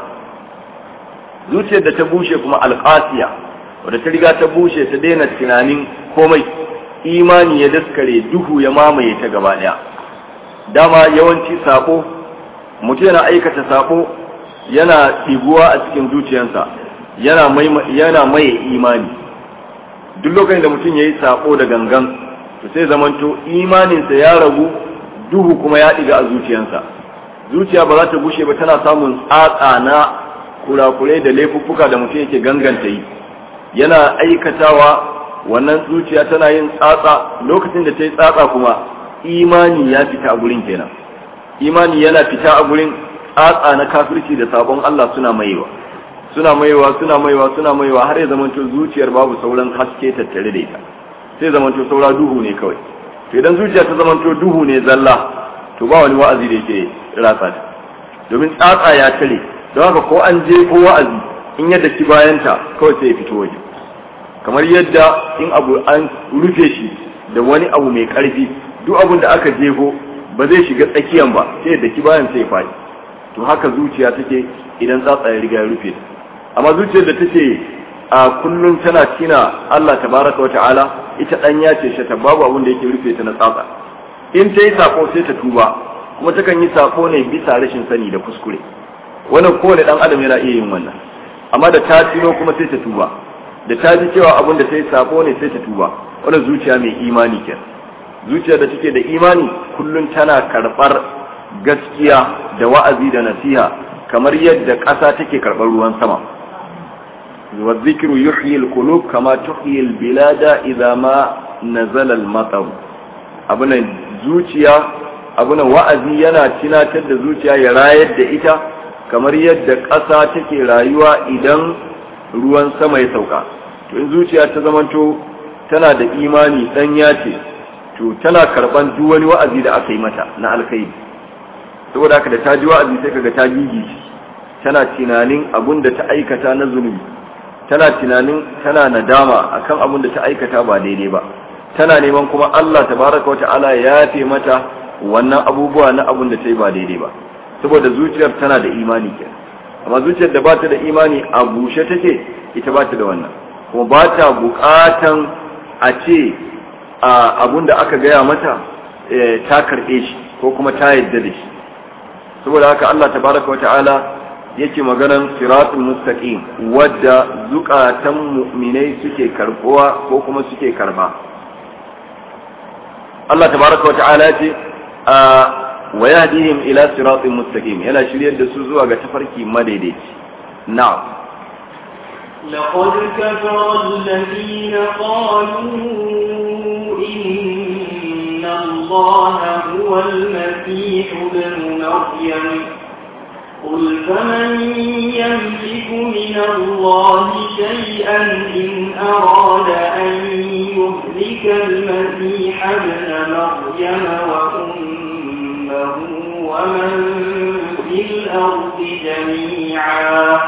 zuciyar da ta bushe kuma alqasiya wadda ta riga ta bushe ta daina tunanin komai imani ya daskare duhu ya mamaye ta gaba daya dama yawanci sabo mutum yana aikata sabo yana ɗiguwa a cikin zuciyarsa yana mai yana maye imani duk lokacin da mutum yayi sabo da gangan to sai zamanto imaninsa ya ragu duhu kuma ya ɗiga a zuciyarsa zuciya ba za ta gushe ba tana samun tsatsa na kurakurai da laifuffuka da mutum yake ganganta yi yana aikatawa wannan zuciya tana yin tsatsa lokacin da ta yi tsatsa kuma imani ya fita a gurin kenan imani yana fita a gurin tsatsa na kafirci da sabon Allah suna maiwa suna maiwa suna maiwa suna maiwa har ya zamanto zuciyar babu sauran haske tattare da ita sai zamanto saura duhu ne kawai to idan zuciya ta zamanto duhu ne zalla to ba wani wa'azi da yake ratsa ta domin tsatsa ya tare don haka ko an je ko wa'azi in yadda ki bayanta kawai sai ya fito waje kamar yadda in abu an rufe shi da wani abu mai karfi duk abun da aka jefo ba zai shiga tsakiyan ba sai da ki bayan sai ya faɗi to haka zuciya take idan tsatsa ya riga ya rufe amma zuciyar da take a kullun tana tina Allah tabaraka wa ta'ala ita dan ya ce ta babu abun da yake rufe ta na tsatsa in ta yi sako sai ta tuba kuma takan yi sako ne bisa rashin sani da kuskure wannan kowane dan adam yana iya yin wannan amma da ta tino kuma sai ta tuba da ta ji cewa abun da ta yi sako ne sai ta tuba wannan zuciya mai imani kenan zuciya da take da imani kullun tana karbar gaskiya da wa'azi da nasiha kamar yadda ƙasa take karbar ruwan sama wa dhikru yuhyi al-qulub kama tuhyi al-bilada idha ma nazala al-matar abunan zuciya abunan wa'azi yana tunatar da zuciya ya rayar da ita kamar yadda ƙasa take rayuwa idan ruwan sama ya sauka to in zuciya ta zamanto tana da imani danya ce to tana karban duk wani wa'azi da aka yi mata na alkhairi saboda haka da ta ji wa'azi sai kaga ta gigi tana tunanin abun da ta aikata na zunubi tana tunanin tana nadama akan abun da ta aikata ba daidai ba tana neman kuma Allah tabaraka wa ta'ala ya yafe mata wannan abubuwa na abun da ta yi ba daidai ba saboda zuciyar tana da imani kenan amma zuciyar da ba ta da imani a bushe take ita ba ta da wannan kuma ba ta bukatan a ce abun da aka gaya mata ta karɓe shi ko kuma ta yadda da shi saboda haka Allah tabaraka wa ta'ala yake maganan siratul mustaqim wadda zukatan mu'minai suke karbuwa ko kuma suke karba Allah tabaraka wa ta'ala ce wa yahdihim ila siratul mustaqim yana shiryar da su zuwa ga tafarki madaidaici na'am لقد كفر الذين قالوا إن الله هو المسيح ابن مريم قل فمن يملك من الله شيئا إن أراد أن يهلك المسيح ابن مريم وأمه ومن في الأرض جميعا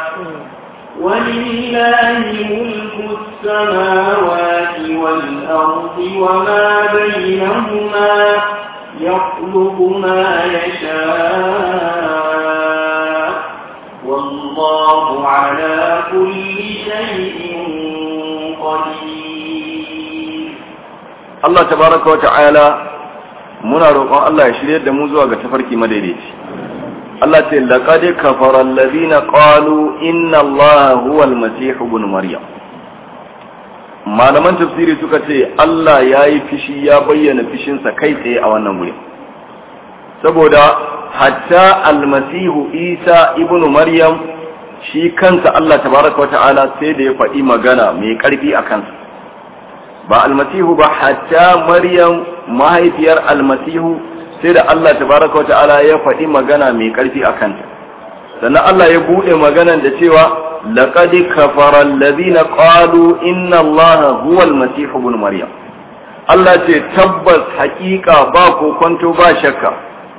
ولله ملك السماوات والأرض وما بينهما يخلق ما يشاء والله على كل شيء قدير الله تبارك وتعالى muna roƙon Allah ya shirye da mu zuwa ga tafarki madaidaici Allah ce laqad kafara alladhina qalu inna Allaha huwa al-masih ibn maryam malaman tafsiri suka ce Allah yayi fishi ya bayyana fishinsa kai tsaye a wannan wuri saboda hatta al-masih Isa ibn maryam shi kansa Allah tabaraka wata'ala sai da ya faɗi magana mai ƙarfi a kansa ba al-masih ba hatta maryam mahaifiyar al-masih sai da Allah tabaraka wa ta'ala ya faɗi magana mai ƙarfi a kanta. Sannan Allah ya buɗe maganan da cewa laqad kafara alladhina qalu inna Allaha huwa al-masih ibn Maryam. Allah ce tabbas haƙiƙa ba kokonto ba shakka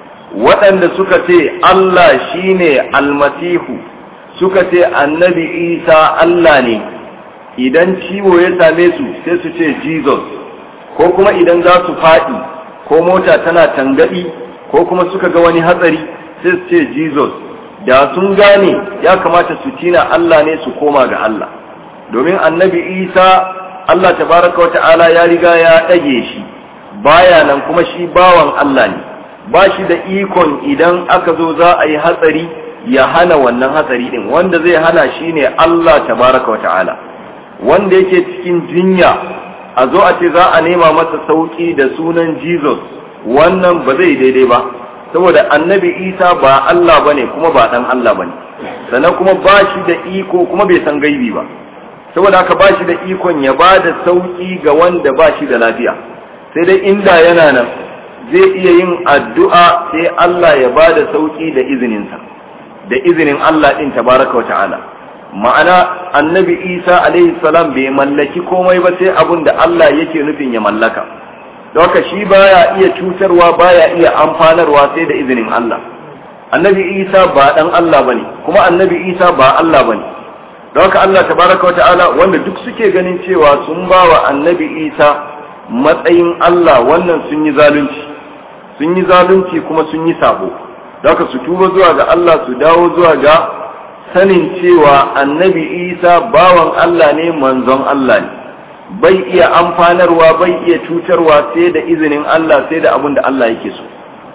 waɗanda suka ce Allah shine almasihu suka ce annabi Isa Allah ne, idan ciwo ya same su sai su ce Jesus, ko kuma idan za su faɗi ko mota tana tangaɗi ko kuma suka ga wani hatsari sai su ce Jesus. Da sun gane ya kamata su tina Allah ne su koma ga Allah, domin annabi Isa Allah tabaraka wata'ala ya riga ya ɗage shi, baya nan kuma shi bawan Allah ne, ba shi da ikon idan aka zo za a yi hatsari ya hana wannan hatsari din, wanda zai hana shi ne Allah tabaraka wata'ala. Wanda yake cikin jinya a zo a ce za a nema masa sauki da sunan Jesus, wannan ba zai daidai ba, saboda annabi Isa ba Allah bane kuma ba dan Allah bane, sannan kuma ba shi da iko kuma bai san gaibi ba, saboda haka ba shi da ikon ya ba da sauki ga wanda ba shi da lafiya. Sai dai inda yana nan zai iya yin addu'a sai Allah ya ba da sauki da izininsa, da izinin Allah din tabaraka wa ta'ala. Ma'ana annabi Isa alaihi salam bai mallaki komai ba sai abun da Allah yake nufin ya mallaka, don haka shi baya iya cutarwa baya iya amfanarwa sai da izinin Allah. Annabi Isa ba dan Allah bane kuma annabi Isa ba Allah bane, don haka Allah tabaraka wa ta'ala wanda duk suke ganin cewa sun bawa annabi Isa matsayin Allah, wannan sun yi zalunci sun yi zalunci kuma sun yi sabo, don haka su tuba zuwa ga Allah, su dawo zuwa ga sanin cewa annabi Isa bawan Allah ne, manzon Allah ne, bai iya amfanarwa bai iya cutarwa sai da izinin Allah, sai da abin da Allah yake so.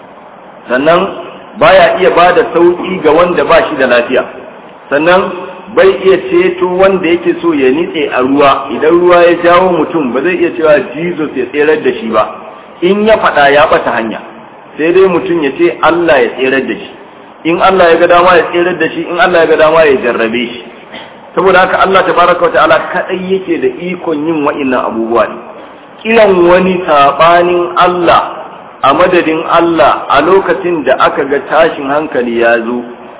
Sannan baya iya ba da sauki ga wanda ba shi da lafiya, sannan bai iya ceto wanda yake so ya nitse a ruwa, idan ruwa ya jawo mutum ba zai iya cewa Jesus ya tserar da shi ba, in ya faɗa ya ɓata hanya, sai dai mutum ya ce Allah ya tserar da shi, in Allah ya ga dama ya tserar da shi, in Allah ya ga dama ya jarrabe shi. Saboda haka Allah tabaraka wa ta'ala kadai yake da ikon yin wa'annan abubuwa ne. Kiran wani sabanin Allah a madadin Allah a lokacin da aka ga tashin hankali ya zo,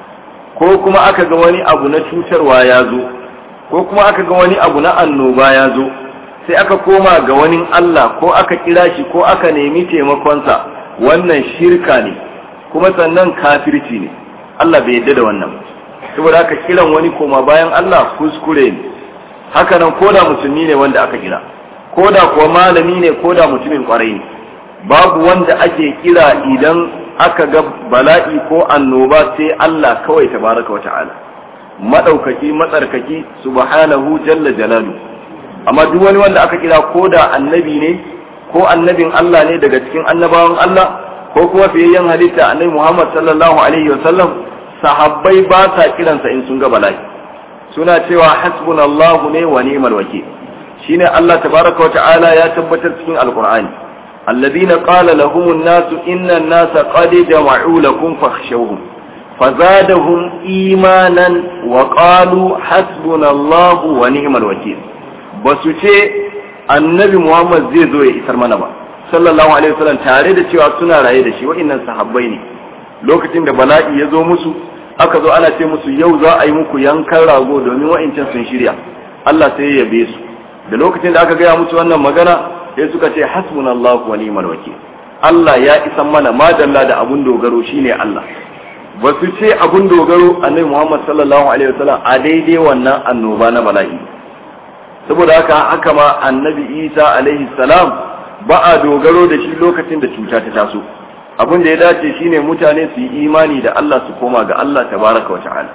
ko kuma aka ga wani abu na cutarwa ya zo, ko kuma aka ga wani abu na annoba ya zo, sai aka koma ga wani Allah ko aka kira shi ko aka nemi taimakonsa, wannan shirka ne kuma sannan kafirci ne. Allah bai yarda da wannan, saboda haka kiran wani koma bayan Allah kuskure ne. Haka nan koda musulmi ne wanda aka kira, koda kuwa malami ne, koda mutumin kwarai ne, babu wanda ake kira idan aka ga bala'i ko annoba sai Allah kawai tabaraka wa ta'ala, madaukaki matsarkaki subhanahu jalla jalalu. Amma duk wani wanda aka kira koda annabi ne ko annabin Allah ne daga cikin annabawan Allah, ko kuma fiyayyen halitta annabi Muhammad sallallahu alaihi wa sallam, sahabbai ba sa kiransa in sun ga bala'i, suna cewa hasbunallahu ne wa ni'mal wakil. Shine Allah tabaraka wa ta'ala ya tabbatar cikin alqur'ani, alladhina qala lahumun nasu inna an-nasa qad jama'u lakum fakhshawhum fazadahum imanan wa qalu hasbunallahu wa ni'mal wakil. Basu ce annabi Muhammad zai zo ya isar mana ba sallallahu alaihi wasallam, tare da cewa suna raye da shi, wa'annan sahabbai ne. Lokacin da bala'i ya zo musu, aka zo ana ce musu yau za a yi muku yankan rago domin wa'incan sun shirya, Allah sai ya yabe su. Da lokacin da aka gaya musu wannan magana sai suka ce hasbunallahu wa ni'mal wakil, Allah ya isan mana, madalla da abun dogaro shine Allah. Ba su ce abun dogaro annabi Muhammad sallallahu alaihi wasallam a daidai wannan annoba na bala'i. Saboda haka haka ma annabi Isa alaihi salam ba a dogaro da shi lokacin da cuta ta taso. Abin da ya dace shine mutane su yi imani da Allah, su koma ga Allah tabaraka wa ta'ala.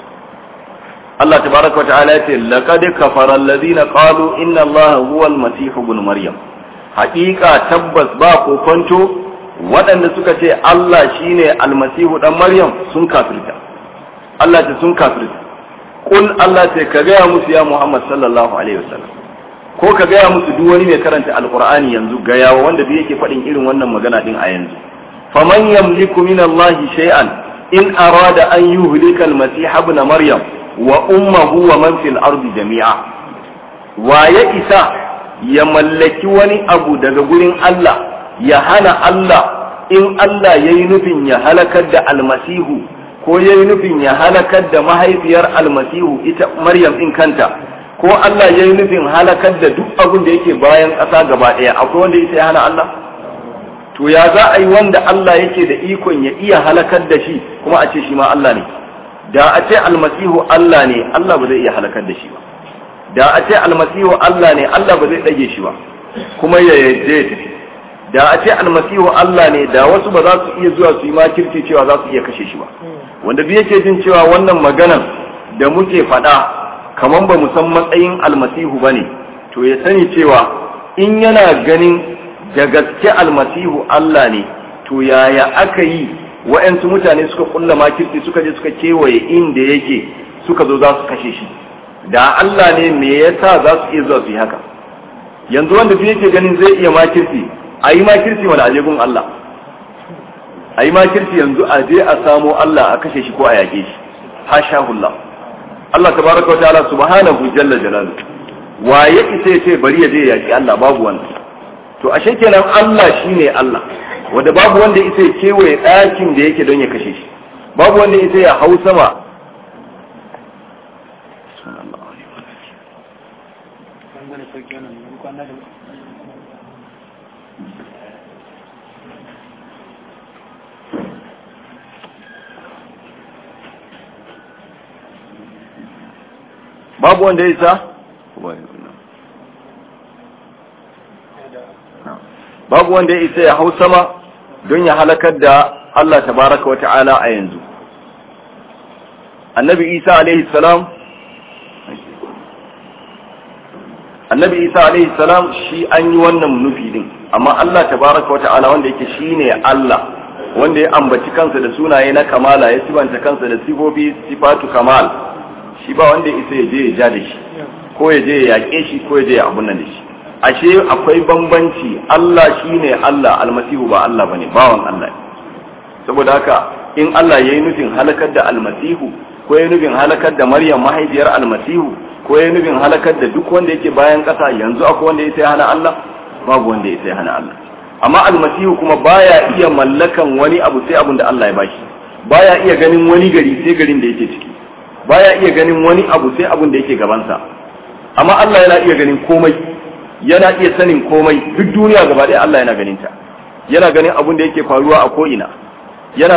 Allah tabaraka wa ta'ala yace laqad kafara alladhina qalu inna Allaha huwa al-masih ibn Maryam. Haqiqa tabbas ba kokonto waɗanda suka ce Allah shine al-masihu dan Maryam sun kafirta. Allah ta sun kafirta. Qul Allah ta ka ga musu ya Muhammad sallallahu alaihi wasallam, ko ka ga musu duk wani mai karanta alqur'ani yanzu ga yawo wanda duk yake faɗin irin wannan magana din a yanzu. faman yamliku min Allah shay'an in arada an yuhlika al-masih ibn Maryam wa ummuhu wa man fil ardi jami'a. Wa ya isa ya mallaki wani abu daga gurin Allah ya hana Allah in Allah yayi nufin ya halakar da almasihu ko yayi nufin ya halakar da mahaifiyar almasihu ita Maryam din kanta, ko Allah yayi nufin halakar da duk abin da yake bayan ƙasa gaba ɗaya, akwai wanda yake hana Allah? To ya za a yi wanda Allah yake da ikon ya iya halakar da shi kuma a ce shi ma Allah ne? Da a ce almasihu Allah ne, Allah ba zai iya halakar da shi ba. Da a ce almasihu Allah ne, Allah ba zai ɗage shi ba kuma ya yadda ya tafi. Da a ce almasihu Allah ne, da wasu ba za su iya zuwa su yi makirci cewa za su iya kashe shi ba. Wanda duk yake jin cewa wannan maganan da muke faɗa kaman ba mu san matsayin almasihu ba ne, to ya sani cewa in yana ganin da gaske almasihu Allah ne, to yaya aka yi wa'yansu mutane suka kulla makirci suka je suka kewaye inda yake suka zo za su kashe shi? Da Allah ne, me yasa za su iya zuwa su yi haka? Yanzu wanda duk yake ganin zai iya makirci, a yi makirci wani aje gun Allah, a yi makirci yanzu a je a samo Allah a kashe shi ko a yaƙe shi, hashahullah. Allah tabaraka wa ta'ala subhanahu jalla jalalu, wa ya isa ya ce bari ya je ya yaƙi Allah? Babu wanda. To ashe kenan Allah shine Allah, wanda babu wanda isa ya kewaye ɗakin da yake don ya kashe shi, babu wanda isa ya hau sama. Babu wanda ya isa? Babu wanda ya isa ya hau sama don ya halakar da Allah tabaraka wa ta'ala a yanzu. Annabi Isa alaihi salam Annabi Isa alaihi salam shi an yi wannan nufi din, amma Allah tabaraka wa ta'ala wanda yake shine Allah, wanda ya ambaci kansa da sunaye na kamala, ya sibanta kansa da sifofi sifatu kamal, shi ba wanda isa ya je ya ja da shi ko ya je ya yaƙe shi ko ya je ya abun nan da shi. Ashe akwai bambanci, Allah shine Allah, almasihu ba Allah bane, bawan Allah ne. Saboda haka in Allah yayi nufin halakar da almasihu ko yayi nufin halakar da Maryam mahaifiyar almasihu ko yayi nufin halakar da duk wanda yake bayan ƙasa, yanzu akwai wanda yake hana Allah? Babu wanda yake hana Allah. Amma almasihu kuma baya iya mallakan wani abu sai abun da Allah ya bashi, baya iya ganin wani gari sai garin da yake ciki, baya iya ganin wani abu sai abun da yake gabansa. Amma Allah yana iya ganin komai, yana iya sanin komai, duk duniya gaba ɗaya Allah yana ganin ta, yana ganin abun da yake faruwa a ko'ina, yana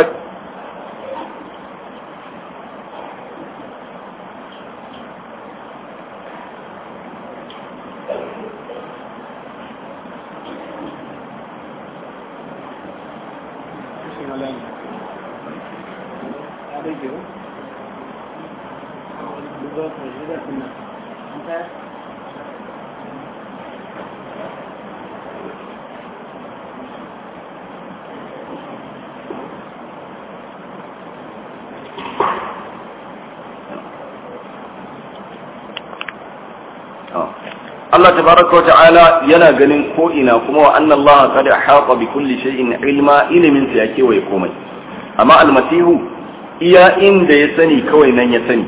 Allah tabaraka wa ta'ala yana ganin ko ina, kuma wa anna Allah qad ahata bi kulli shay'in ilma, ilimin sa yake waye komai. Amma almasihu iya inda ya sani kawai nan ya sani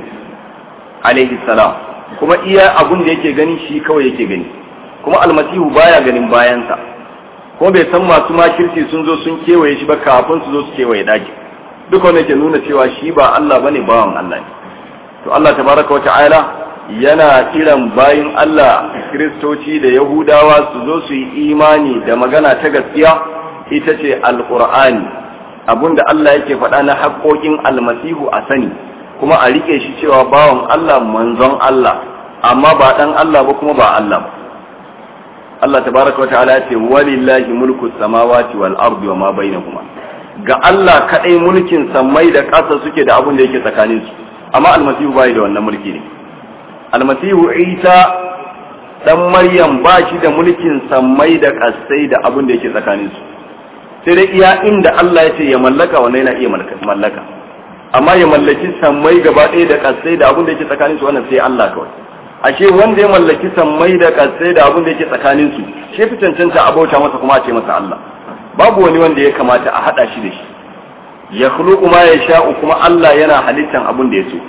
alaihi salam, kuma iya abun da yake gani shi kawai yake gani. Kuma almasihu baya ganin bayansa, kuma bai san masu makirci sun zo sun kewaye shi ba kafin su zo su kewaye daki. Duk wanda ke nuna cewa shi ba Allah bane, bawan Allah ne. To Allah tabaraka wa ta'ala yana kiran bayin Allah Kiristoci da Yahudawa su zo su yi imani da magana ta gaskiya, ita ce alqur'ani, abinda Allah yake faɗa na haƙoƙin almasihu a sani, kuma a rike shi cewa bawan Allah, manzon Allah, amma ba dan Allah ba kuma ba Allah ba. Allah tabaraka wa ta'ala ya ce walillahi mulku samawati wal ardi wa ma bainahuma, ga Allah kadai mulkin sammai da ƙasa suke da abin da yake tsakanin su, amma almasihu bai da wannan mulki ne. Almasihu Isa dan Maryam ba shi da mulkin sammai da ƙasai da abin da yake tsakanin su, sai dai iya inda Allah ya ce ya mallaka, wannan yana iya mallaka, amma ya mallaki sammai gaba ɗaya da ƙasai da abin da yake tsakanin su, wannan sai Allah kawai. Ashe wanda ya mallaki sammai da ƙasai da abin da yake tsakanin su, shi fi cancanta a bauta masa kuma a ce masa Allah. Babu wani wanda ya kamata a haɗa shi da shi. Ya khluqu ma yasha'u, kuma Allah yana halittan abin da ya so.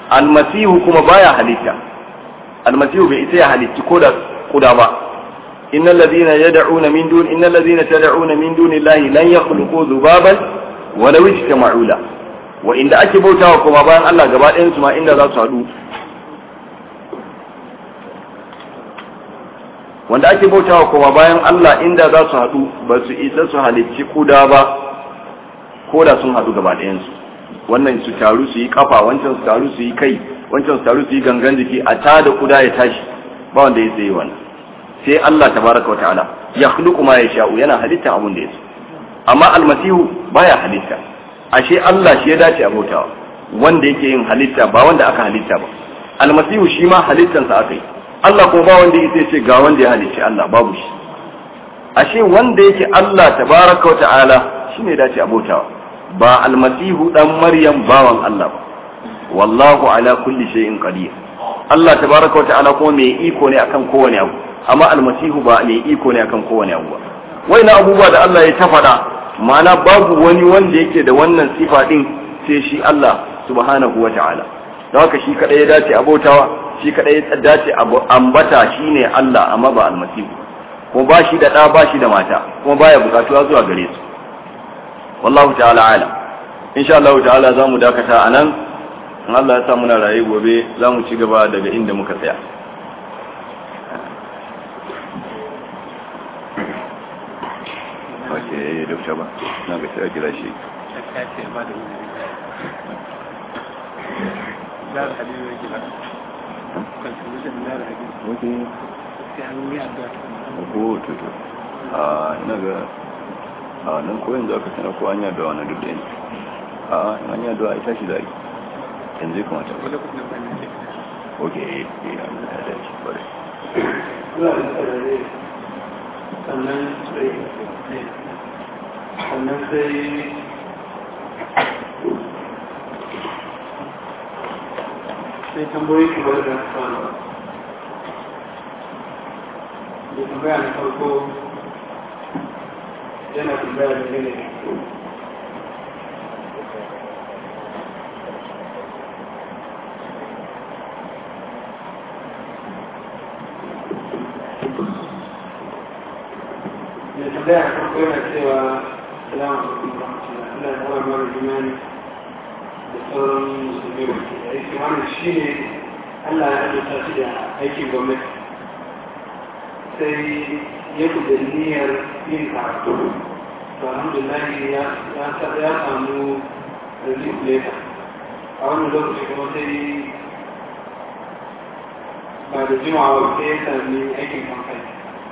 Almasihu kuma baya halitta. Almasihu bai isa ya halitti ko da kuda ba. innal ladina yad'una min dun innal ladina tad'una min dunillahi lan yakhluqu dhubaban walau ijtama'u la wa inda ake bautawa kuma bayan Allah gaba ɗayan su ma inda za su haɗu wanda ake bautawa kuma bayan Allah inda za su haɗu ba su isa su halicci kuda ba ko da sun haɗu gaba ɗayan su wannan su taru su yi kafa wancan su taru su yi kai wancan su taru su yi gangan jiki a tada kuda ya tashi ba wanda ya tsaye wannan sai Allah tabaraka wa ta'ala ya khluqu ma yasha'u yana halitta abun da yake amma almasihu baya halitta ashe Allah shi ya dace a bautawa wanda yake yin halitta ba wanda aka halitta ba almasihu shi ma halittansa aka yi Allah kuma ba wanda yake ce ga wanda ya halicci Allah babu shi ashe wanda yake Allah tabaraka wa ta'ala shine ya dace a bautawa ba almasihu dan maryam bawan Allah ba wallahu ala kulli shay'in qadir Allah tabaraka wa ta'ala kuma mai iko ne akan kowane abu amma almasihu ba mai iko ne akan kowane abu ba waina abubuwa da Allah ya ta faɗa ma'ana babu wani wanda yake da wannan sifa din sai shi Allah subhanahu wa ta'ala don haka shi kadai ya dace abautawa shi kadai ya dace ambata shine Allah amma ba almasihu kuma ba shi da ɗa ba shi da mata kuma baya bukatuwa zuwa gare su wallahu ta'ala alam insha Allah ta'ala zamu dakata anan in Allah ya sa muna raye gobe zamu ci gaba daga inda muka tsaya okay dokta ba na ga sai kira shi لا الحديث يجي بقى كان في وجه لا الحديث اوكي يعني مية ده ko to to a ina ga a nan ko yanzu aka sanar ko anya da wannan duk da yanzu a anya da ita shi da yanzu kuma ta wala kuma ban ne okay eh an da shi bare sannan sai sannan sai sai tambayoyi kamar da tsaro da tambaya na farko yana tambaya da ne da tambaya na farko yana cewa salamu alaikum wa rahmatullahi Allah ya zama mara jimani da sauran musulmi da aiki wannan shi ne Allah ya rubuta shi da aikin gwamnati sai ya kuda niyyar yin karatu to alhamdulillah ya ya samu relief letter a wannan lokaci kuma sai ba da jimawa sai ya sami aikin kamfani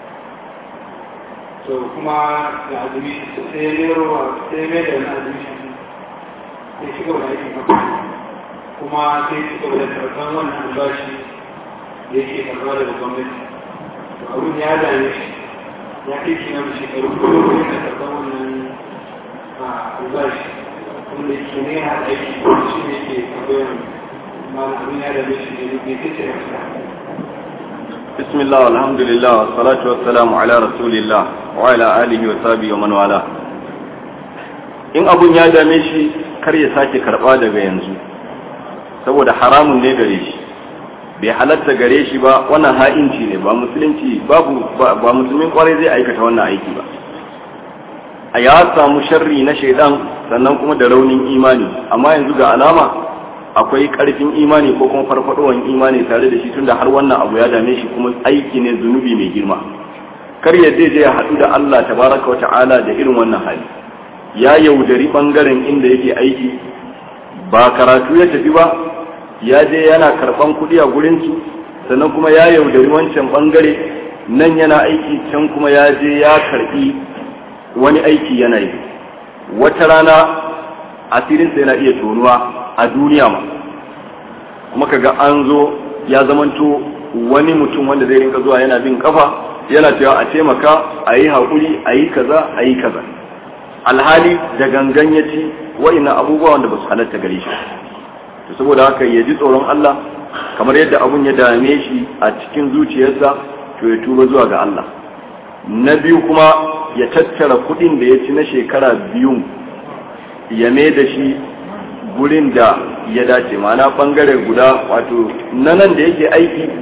to kuma da azumi sai ya lero sai mai da wani azumi sai ci gaba da aikin kamfani kuma sai ci gaba da karɓar wannan albashi da yake karɓa daga gwamnati abin ya dame shi ya kai shi na shekaru kuma da karɓar wannan albashi wanda yake ne ya aiki shi ne ke karɓar ma abin ya dame shi ne bai kace da بسم الله والحمد لله والصلاة والسلام على رسول الله وعلى آله وصحبه ومن والاه in abun ya dame shi kar ya sake karba daga yanzu saboda haramun ne gare shi bai halatta gare shi ba wannan ha'inci ne ba musulunci babu ba musulmin kwarai zai aikata wannan aiki ba a ya samu sharri na shaidan sannan kuma da raunin imani amma yanzu ga alama akwai karfin imani ko kuma farfadowar imani tare da shi tunda har wannan abu ya dame shi kuma aiki ne zunubi mai girma kar ya je ya haɗu da Allah tabaraka wa ta'ala da irin wannan hali ya yaudari bangaren inda yake aiki ba karatu ya tafi ba ya je yana karban kuɗi a gurin su sannan kuma ya yaudari wancan bangare nan yana aiki can kuma ya je ya karbi wani aiki yana yi wata rana asirinsa yana iya tonuwa a duniya ma kuma kaga an zo ya zamanto wani mutum wanda zai rinka zuwa yana bin kafa yana cewa a taimaka a yi haƙuri a yi kaza a yi kaza alhali da gangan ya ci wa'ina abubuwa wanda ba su halatta gare shi to saboda haka ya ji tsoron Allah kamar yadda abun ya dame shi a cikin zuciyarsa to ya tuba zuwa ga Allah na biyu kuma ya tattara kuɗin da ya ci na shekara biyu ya mai da shi gurin da ya dace ma'ana bangare guda wato na nan da yake aiki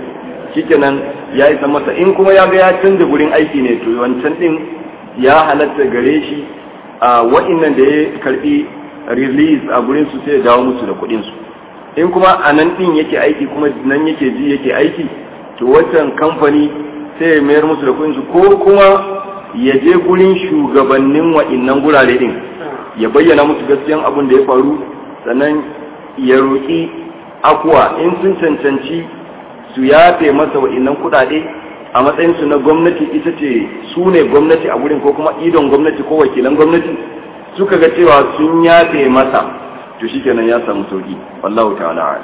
shikenan ya isa masa. In kuma ya ga ya canza gurin aiki ne to wancan din ya halatta gare shi a wa'annan da ya karbi release a gurin su sai ya dawo musu da kuɗin su. In kuma a nan din yake aiki kuma nan yake ji yake aiki to wancan kamfani sai ya mayar musu da kuɗin su, ko kuma ya je gurin shugabannin wa'annan gurare din ya bayyana musu gaskiyan abin da ya faru, sannan ya roƙi akuwa in sun cancanci su yafe masa wa'annan kuɗaɗe a matsayin su na gwamnati, ita ce su ne gwamnati a gurin ko kuma idon gwamnati ko wakilan gwamnati, suka ga cewa sun yafe masa to shikenan ya samu sauki. wallahu ta'ala a'lam.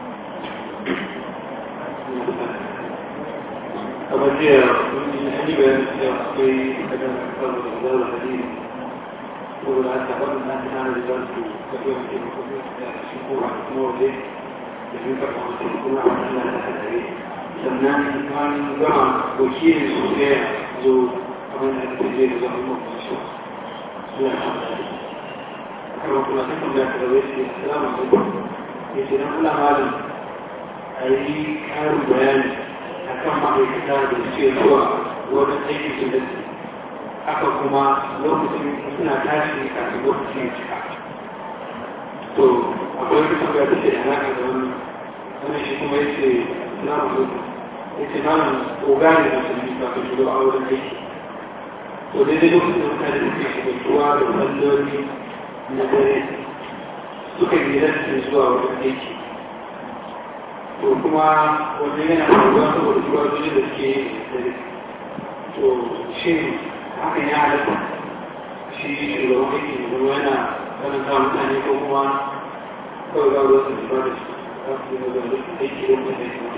sannan an gama wakilin su ne zo abin da ta je da zama mafi shi suna kama kuma ta kan da ta zai ce salamu alaikum ya ce don kula malin a yi ƙarin bayani a kan ma'aikata da suke zuwa wajen aiki su da haka kuma lokacin suna tashi kafin lokacin ya cika to akwai wata tambaya ta ce da alaƙa da wani wani shi kuma ya ce salamu alaikum ya ce malam ogani da sun yi kafin shigo a wurin aiki to daidai lokacin da mutane da suke shigantuwa da walloli na dare suka yi lantarki zuwa wurin aiki to kuma wani yana da ruwa saboda ruwa zuwa da suke dare to shin hakan ya halatta shi shugaban aiki da kuma yana karanta mutane ko kuma kawai ga ruwa sun ba da shi za su yi da aiki da kuma aiki.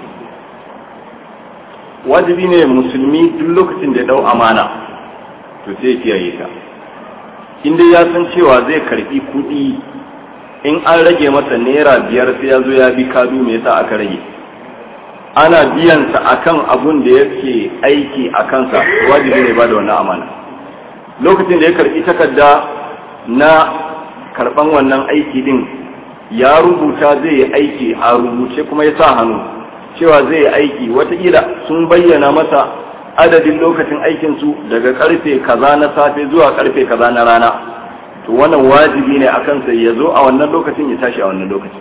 Wajibi ne musulmi duk lokacin da ya dau amana to sai ya kiyaye ta. In dai ya san cewa zai karbi kuɗi, in an rage masa naira biyar sai ya zo ya bi kadu me yasa aka rage, ana biyan sa akan abun da yake aiki a kansa, wajibi ne ba da wannan amana. Lokacin da ya karbi takarda na karban wannan aiki din, ya rubuta zai yi aiki a rubuce kuma ya sa hannu cewa zai yi aiki, wataƙila sun bayyana masa adadin lokacin aikinsu daga karfe kaza na safe zuwa karfe kaza na rana, to wannan wajibi ne a kansa ya zo a wannan lokacin ya tashi a wannan lokacin.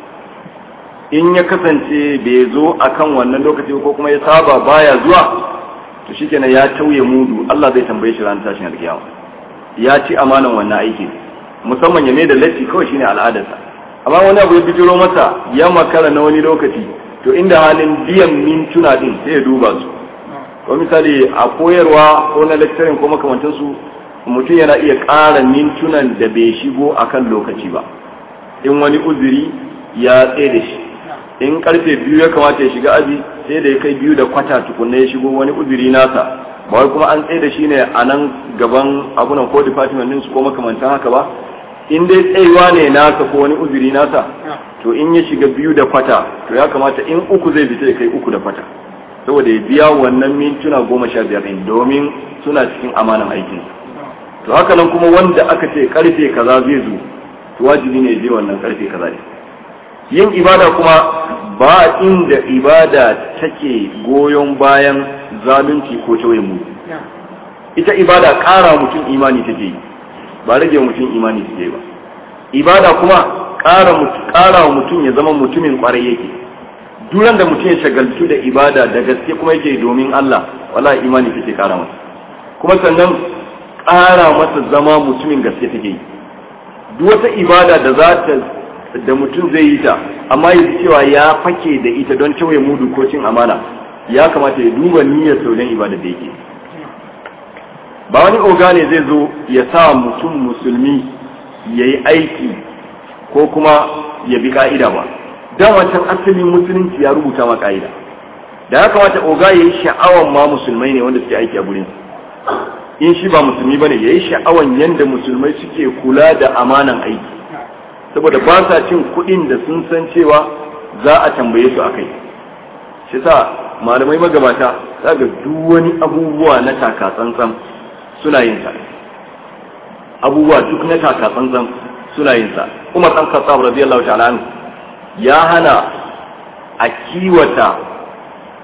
In ya kasance bai zo a kan wannan lokacin ko kuma ya saba baya zuwa, to shikenan ya tauye mudu, Allah zai tambaye shi ran tashin alkiyama. Ya ci amanan wannan aiki, musamman ya mai da latti kawai shine al'adarsa. Amma wani abu ya bijiro masa ya makara na wani lokaci, to inda halin biyan mintuna din sai ya duba su. Ko misali a koyarwa ko na lecturing ko makamantan su, mutum yana iya ƙara mintunan da bai shigo akan lokaci ba. In wani uzuri ya tsaye da shi, in karfe biyu ya kamata ya shiga aji sai da ya kai biyu da kwata tukunna ya shigo wani uzuri nasa, ba wai kuma an tsaye da shi ne a nan gaban abunan ko department din su ko makamantan haka ba. In dai tsayuwa ne nasa ko wani uzuri nasa, to in ya shiga biyu da kwata to ya kamata in uku zai fita ya kai uku da kwata, saboda ya biya wannan mintuna goma sha biyar ɗin domin suna cikin amanan aikin. To haka nan kuma wanda aka ce karfe kaza zai zo, to wajibi ne je wannan karfe kaza ne. Yin ibada kuma ba inda ibada take goyon bayan zalunci ko tauye mu. Ita ibada ƙara mutum imani take yi, ba rage mutum imani take ba. Ibada kuma ƙara wa mutum ya zama mutumin ƙwarai yake. Duran da mutum ya shagaltu da ibada da gaske kuma yake domin Allah, wallahi imani take ƙara masa. Kuma sannan ƙara masa zama mutumin gaske take yi. Duk wata ibada da za ta da mutum zai yi ta, amma ya cewa ya fake da ita don tauye mudu ko cin amana, ya kamata ya duba niyyar sauran ibada da yake. Ba wani oga ne zai zo ya sa mutum musulmi ya yi aiki ko kuma ya bi ka'ida ba. Dan wancan asalin musulunci ya rubuta ma ka'ida. Da ya kamata oga ya yi sha'awan ma musulmai ne wanda suke aiki a gurin. In shi ba musulmi bane ya yi sha'awan yanda musulmai suke kula da amanan aiki. Saboda ba sa cin kuɗin da sun san cewa za a tambaye su akai. Shi sa malamai magabata za ga duk wani abubuwa na taka tsantsan suna yin sa. Abubuwa duk na taka tsantsan suna yin sa. Umar dan Khattab radiyallahu ta'ala anhu ya hana a kiwata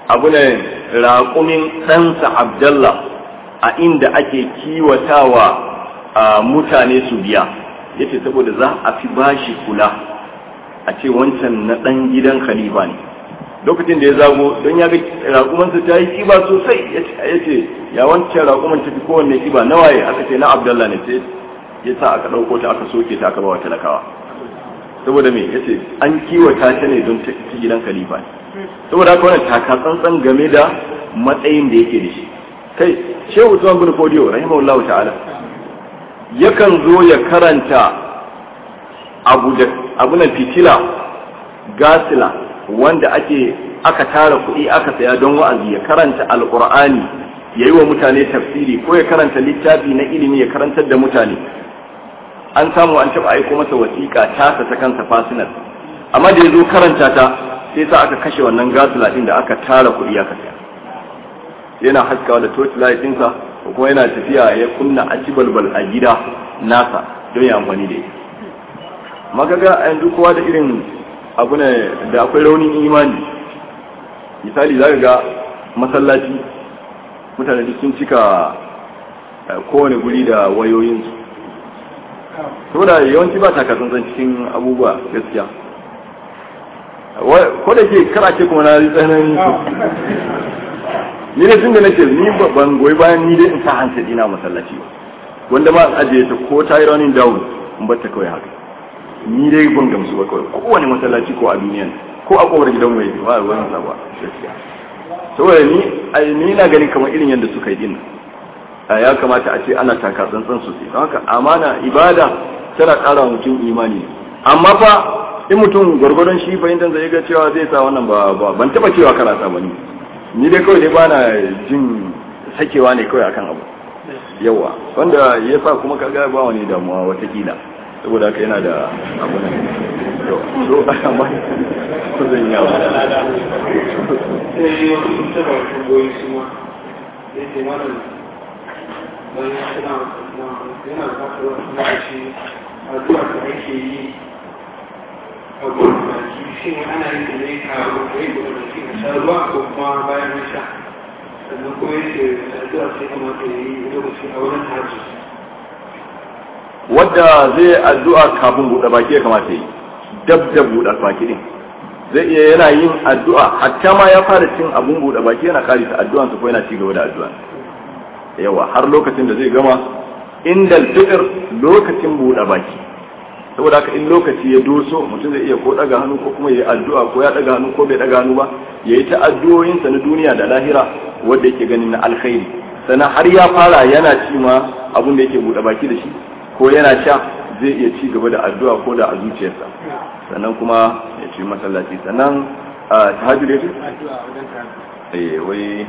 abu ne raƙumin ɗansa Abdallah a inda ake kiwatawa a mutane su biya, yace saboda za a fi bashi kula a ce wancan na ɗan gidan khalifa ne. Lokacin da ya zago don ya ga raƙumansa ta yi kiba sosai, ya ce ya wancan raƙuman ta fi kowanne kiba na waye, aka ce na Abdallah ne, sai ya sa aka ɗauko ta aka soke ta aka ba wa talakawa. Saboda me ya ce an kiwata ta ne don ta gidan khalifa ne. Saboda haka wannan taka tsantsan game da matsayin da yake da shi. Kai Shehu Usman bin Fodiyo rahimahullahu ta'ala yakan zo ya karanta abu da abu na fitila gasila wanda ake aka tara kuɗi aka saya don wa'azi, ya karanta alqur'ani ya yi wa mutane tafsiri, ko ya karanta littafi na ilimi ya karantar da mutane. An samu an taɓa aiko masa wasiƙa tasa ta kansa fasinal, amma da ya zo karanta ta sai sa aka kashe wannan gasila ɗin da aka tara kuɗi aka saya. Yana haskawa da torch light ɗinsa, ko kuma yana tafiya ya kunna a balbal a gida nasa don ya amfani da ita. Magaga a yanzu kowa da irin abu ne da akwai raunin imani. Misali za ka ga masallaci mutane sun cika kowane guri da wayoyinsu, saboda yawanci ba takatsantsan cikin abubuwa gaskiya. Ko da ke karace kuma na tsanani ni ne tun da nake ni ban goyi bayan ni dai in sa hanci dina masallaci ba, wanda ma ajiye ta ko ta yi running down in bar ta kawai haka. Ni dai ban gamsu ba kawai kowane masallaci ko a duniyan ko a kowar gidan mai ba wani sabuwa gaskiya. Saboda ni ni na ganin kamar irin yadda suka yi din ya kamata a ce ana taka tsantsan sosai. Don haka amana ibada tana ƙara mutum imani, amma fa in mutum gwargwadon shi fahimtar zai ga cewa zai sa wannan ba ban taba cewa karata ba ni ni dai kawai dai ba na jin sakewa ne kawai akan abu yawa, wanda ya sa kuma kaga ba wani damuwa watakila, saboda haka yana da abu ne to so amma ko zan yi abu sai yau sun taba goyi su ma yace malam bayan suna yana da kasuwa suna shi addu'a da ake yi a gurin baki shi ana yin da ne kawo kai da baki a sha ruwa ko kuma bayan sha, sannan kuma yake addu'a sai kuma ta yi lokaci a wurin hajji. Wadda zai addu'a kafin buɗe baki ya kamata yi dab da buɗe baki din zai iya yana yin addu'a hatta ma ya fara cin abun buɗe baki yana karisa addu'ansa ko yana ci gaba da addu'a yawa har lokacin da zai gama indal fitr lokacin buɗe baki. Saboda haka in lokaci ya doso mutum zai iya ko daga hannu ko kuma ya yi addu'a ko ya daga hannu ko bai daga hannu ba, ya yi ta addu'o'insa na duniya da lahira wanda yake ganin na alkhairi. Sannan har ya fara yana ci ma abun da yake buɗe baki da shi ko yana sha zai iya ci gaba da addu'a ko da a zuciyarsa. Sannan kuma ya ci masallaci. Sannan a tahajjud yake? Eh wai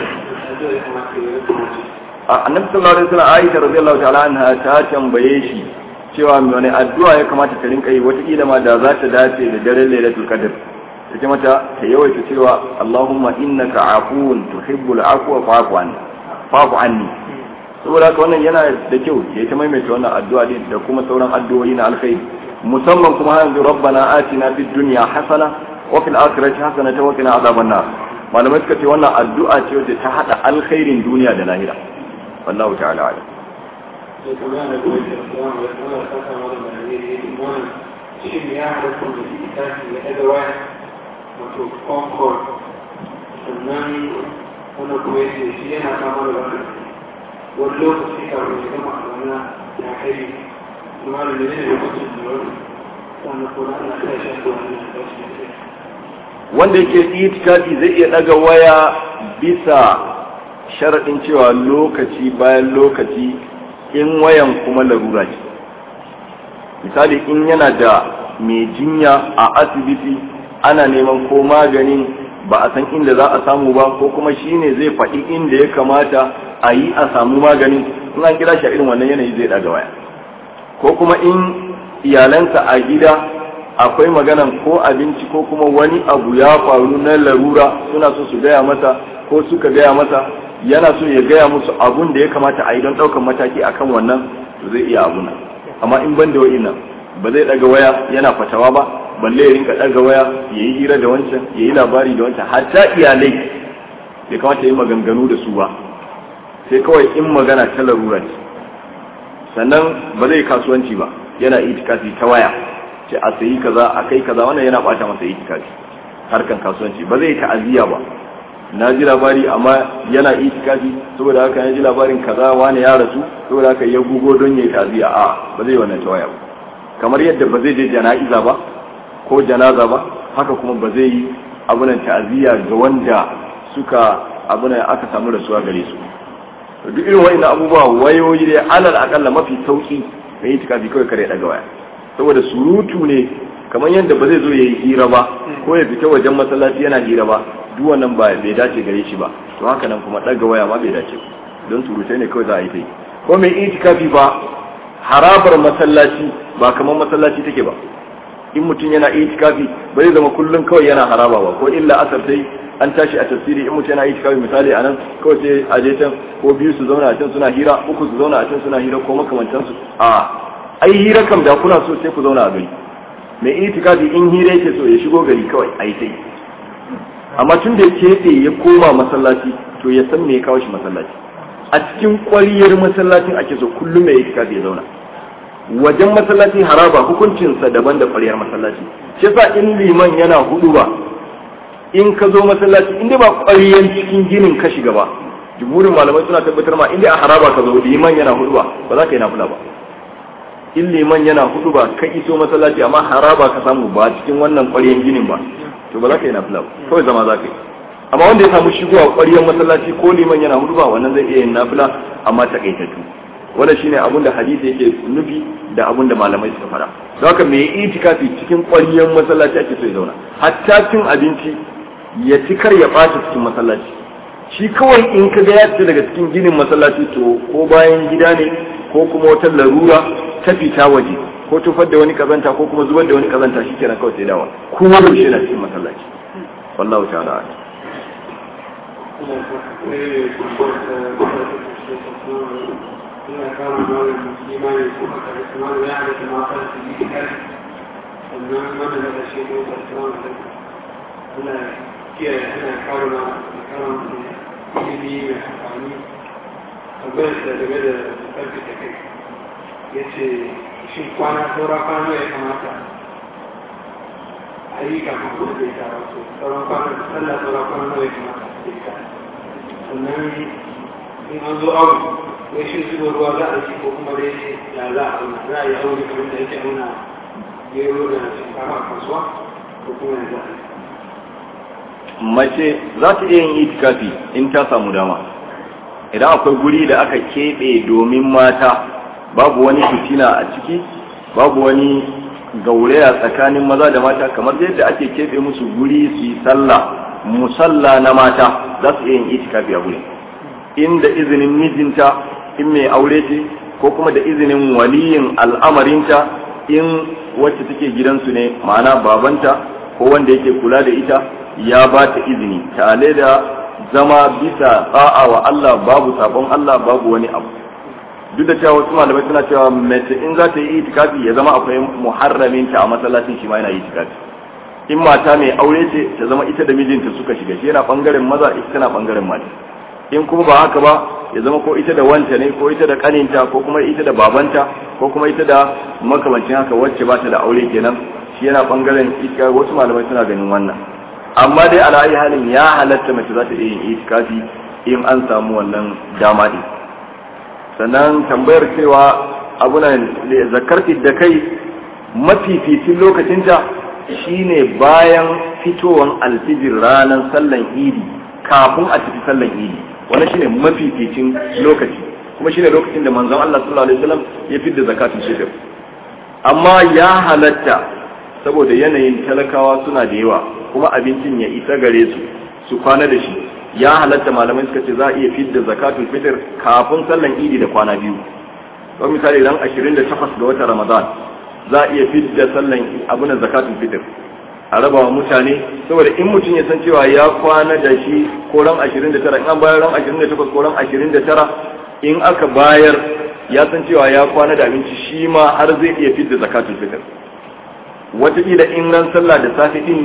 Annabi sallallahu alaihi wasallam Aisha radiyallahu ta'ala anha ta tambaye shi cewa wani addu'a ya kamata ta rinka yi, wataƙila ma da za ta dace da daren lailatul qadr, ta ce mata ta yawaita cewa Allahumma innaka afuwun tuhibbul afwa fa'fu anni fa'fu anni. Saboda haka wannan yana da kyau ya ta maimaita wannan addu'a din da kuma sauran addu'o'i na alkhairi, musamman kuma har yanzu rabbana atina fid dunya hasana wa fil akhirati hasanatan wa qina adhaban nar. Malamai suka ce wannan addu'a ce wacce ta hada alkhairin duniya da lahira. Wallahu ta'ala a'lam. sai kuma da kuma da kuma da kuma da saka mana da ne ne wannan shi ya hada da ita ya daga waya wato concord, sannan wannan kuma yace shi yana kama da wannan wani lokaci kafin ya gama wannan ya kai kuma da ne ne lokacin da wannan sannan kuma ana kai shi da wannan tashi. Wanda yake itikafi zai iya daga waya bisa sharadin cewa lokaci bayan lokaci in wayan kuma larura ce. Misali in yana da mai jinya a asibiti ana neman ko maganin ba a san inda za a samu ba, ko kuma shine zai faɗi inda ya kamata a yi a samu maganin, in an kira shi a irin wannan yanayi zai daga waya. Ko kuma in iyalansa a gida akwai maganan ko abinci ko kuma wani abu ya faru na larura suna so su gaya masa ko suka gaya masa, yana so ya gaya musu abun da ya kamata a yi don ɗaukar mataki akan wannan, to zai iya abuna. Amma in ban da wa'innan ba zai ɗaga waya yana fatawa ba, balle ya rinka ɗaga waya ya yi hira da wancan ya yi labari da wancan. Hatta iyalai bai kamata yi maganganu da su ba sai kawai in magana ta larura ce. Sannan ba zai kasuwanci ba, yana itikafi ta waya ce a sayi kaza a kai kaza, wannan yana bata masa itikafi harkan kasuwanci. Ba zai ta'aziyya ba, na ji labari amma yana itikafi saboda haka ya ji labarin kaza wani ya rasu saboda haka ya gugo don ya ta'aziyya, a ba zai wannan ta waya ba. Kamar yadda ba zai je jana'iza ba ko janaza ba, haka kuma ba zai yi abunan ta'aziyya ga wanda suka abunan aka samu rasuwa gare su. Duk irin wa'annan abubuwa wayoyi da alal akalla mafi sauki ga itikafi kawai kare daga waya, saboda surutu ne, kamar yadda ba zai zo ya yi hira ba ko ya fita wajen masallaci yana hira ba, duk wannan ba bai dace gare shi ba. To haka nan kuma daga waya ma bai dace, don surutai ne kawai za a yi ta yi. Ko mai itikafi ba harabar masallaci ba kamar masallaci take ba. In mutum yana itikafi ba zai zama kullum kawai yana haraba ba, ko illa asar sai an tashi a tafsiri in mutum yana itikafi misali a nan kawai sai a je can ko biyu su zauna a can suna hira, uku su zauna a can suna hira ko makamantansu. A ai hira kam da kuna so sai ku zauna a gari. Mai itikafi in hira yake so ya shigo gari kawai a yi ta yi. Amma tun da ya keɓe ya koma masallaci to ya san me ya kawo shi masallaci. A cikin ƙwariyar masallacin ake so kullum mai itikafi ya zauna. Wajen masallaci haraba hukuncinsa daban da ƙwariyar masallaci. Shi yasa in liman yana hudu ba, in ka zo masallaci inda ba ƙwariyar cikin ginin ka shiga ba, jumhurin malamai suna tabbatar ma inda a haraba ka zo liman yana hudu ba, ba za ka yi nafila ba. In liman yana hudu ba ka iso masallaci amma haraba ka samu ba cikin wannan ƙwariyar ginin ba, to ba za ka yi nafila ba, kawai zama za ka yi. Amma wanda ya samu shigowa ƙwariyar masallaci ko liman yana hudu ba, wannan zai iya yin nafila amma takaitattu. Wanda shine abin da hadisi yake nufi da abin da malamai suka fara. Don haka mai itikafi cikin ƙwariyar masallaci ake so ya zauna. Hatta cin abinci ya ci kar ya ɓata cikin masallaci. Shi kawai in ka ga ya fita daga cikin ginin masallaci to ko bayan gida ne ko kuma wata larura ta fita waje ko tufar da wani kazanta ko kuma zubar da wani kazanta shi kenan kawai sai dawa. Kuma da shi na cikin masallaci. Wallahu ta'ala. ina kama malin imani kuma ka rasu malin ya halitta ma kan su yi kai sannan mana da shi ko ka tsawon da ina kiyaye ina kawo na karon ilimi mai amfani tambayar da game da karfi da kai ya ce shi kwana saura kwana ya kamata a yi kafin kuma da ita wato sauran kwana da sallah saura kwana ya kamata da ita sannan in an zo abu wai shi zuwa ruwa za a ci ko kuma dai ya za a auna za a yi aure kamar da yake auna gero da shinkafa a kasuwa ko kuma ya za a yi. Mace za ta iya yin itikafi in ta samu dama. Idan akwai guri da aka keɓe domin mata babu wani fitina a ciki, babu wani gauraya tsakanin maza da mata, kamar yadda ake keɓe musu guri su yi sallah musalla na mata, za su iya yin itikafi a guri. Inda izinin mijinta in mai aure ce ko kuma da izinin waliyin al'amarinta in wacce take gidansu ne, ma'ana babanta ko wanda yake kula da ita ya ba ta izini tare da zama bisa tsa'a wa Allah, babu sabon Allah, babu wani abu. Duk da cewa wasu malamai suna cewa mace in za ta yi itikafi ya zama akwai muharraminta a masallacin shi ma yana itikafi. In mata mai aure ce ta zama ita da mijinta suka shiga, shi yana bangaren maza, ita tana bangaren mata. In kuma ba haka ba ya zama ko ita da wanta ne ko ita da kaninta ko kuma ita da babanta ko kuma ita da makamancin haka wacce ba ta da aure kenan, shi yana bangaren itikafi. Wasu malamai suna ganin wannan, amma dai ala ayi halin ya halatta mace za ta iya yin itikafi in an samu wannan dama din. Sannan tambayar cewa abunan zakar da kai mafificin lokacinta shine bayan fitowan alfijir ranar sallan idi kafin a tafi sallan idi. Wannan shine mafificin lokaci, kuma shine lokacin da manzon Allah sallallahu alaihi wasallam ya fidda zakatun fitr. Amma ya halatta saboda yanayin talakawa suna da yawa kuma abincin ya isa gare su su kwana da shi, ya halatta malamai suka ce za a iya fidda zakatun fitr kafin sallan idi da kwana biyu. Don misali ran ashirin da takwas ga watan Ramadan za a iya fidda sallan abunan zakatun fitr a raba wa mutane, saboda in mutum ya san cewa ya kwana da shi ko ran ashirin da tara, in an bayar ran ashirin da takwas ko ran ashirin da tara, in aka bayar ya san cewa ya kwana da abinci, shi ma har zai iya fidda zakatun fitr. Wataƙila in ran sallah da safe din ne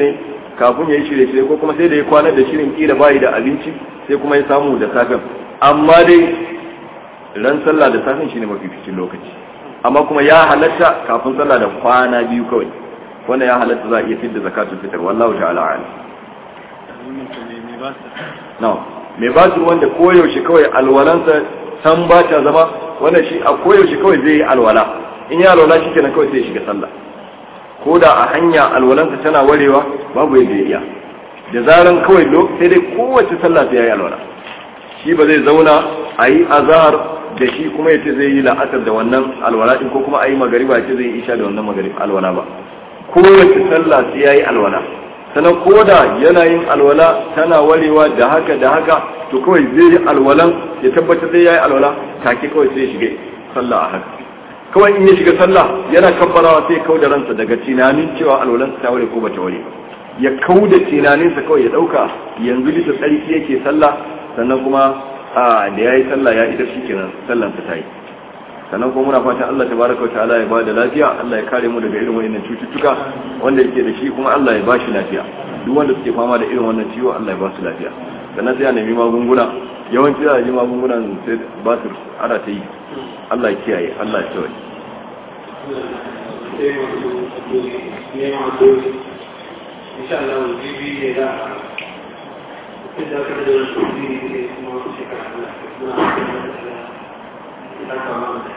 kafin ya yi shirye-shirye ko kuma sai da ya kwana da shirin kila bayi da abinci sai kuma ya samu da safin. Amma dai ran sallah da safin shine mafificin lokaci, amma kuma ya halatta kafin sallah da kwana biyu kawai, wannan ya halatta za a iya fidda zakatul fitr wallahu ta'ala a'lam. No, mai basu wanda koyaushe kawai alwalansa san ba ta zama, wannan shi a koyaushe kawai zai yi alwala, in ya alwala shi kenan kawai sai ya shiga sallah, ko da a hanya alwalansa tana warewa babu yadda ya iya, da zaran kawai sai dai kowace sallah sai ya yi alwala, shi ba zai zauna a yi azhar da shi kuma ya ce zai yi la'asar da wannan alwala din, ko kuma a yi magariba ya ce zai yi isha da wannan magariba alwala ba, kowace sallah sai ya yi alwala. Sannan ko da yana yin alwala tana warewa da haka da haka, to kawai zai yi alwalan ya tabbatar zai yi alwala take kawai sai ya shiga sallah a haka. Kawai in ya shiga sallah yana kabbarawa sai ya kauda ransa daga tunanin cewa alwalansa ta ware ko bata ware ba, ya kauda tunaninsa kawai ya dauka yanzu bisa tsarki yake sallah, sannan kuma a da yayi sallah ya idar shikenan sallan ta yi. Sannan kuma muna fatan Allah tabaraka wa ta'ala ya bada lafiya, Allah ya kare mu daga irin wannan cututtuka wanda yake da shi, kuma Allah ya bashi lafiya. Duk wanda suke fama da irin wannan ciwo Allah ya ba su lafiya. Sannan sai a nemi magunguna, yawanci za a yi magungunan sai ba su ana ta yi. Allah ya kiyaye, Allah ya tsare. insha Allah jibi ne da da ka da su ne kuma su shekara na ta kama nan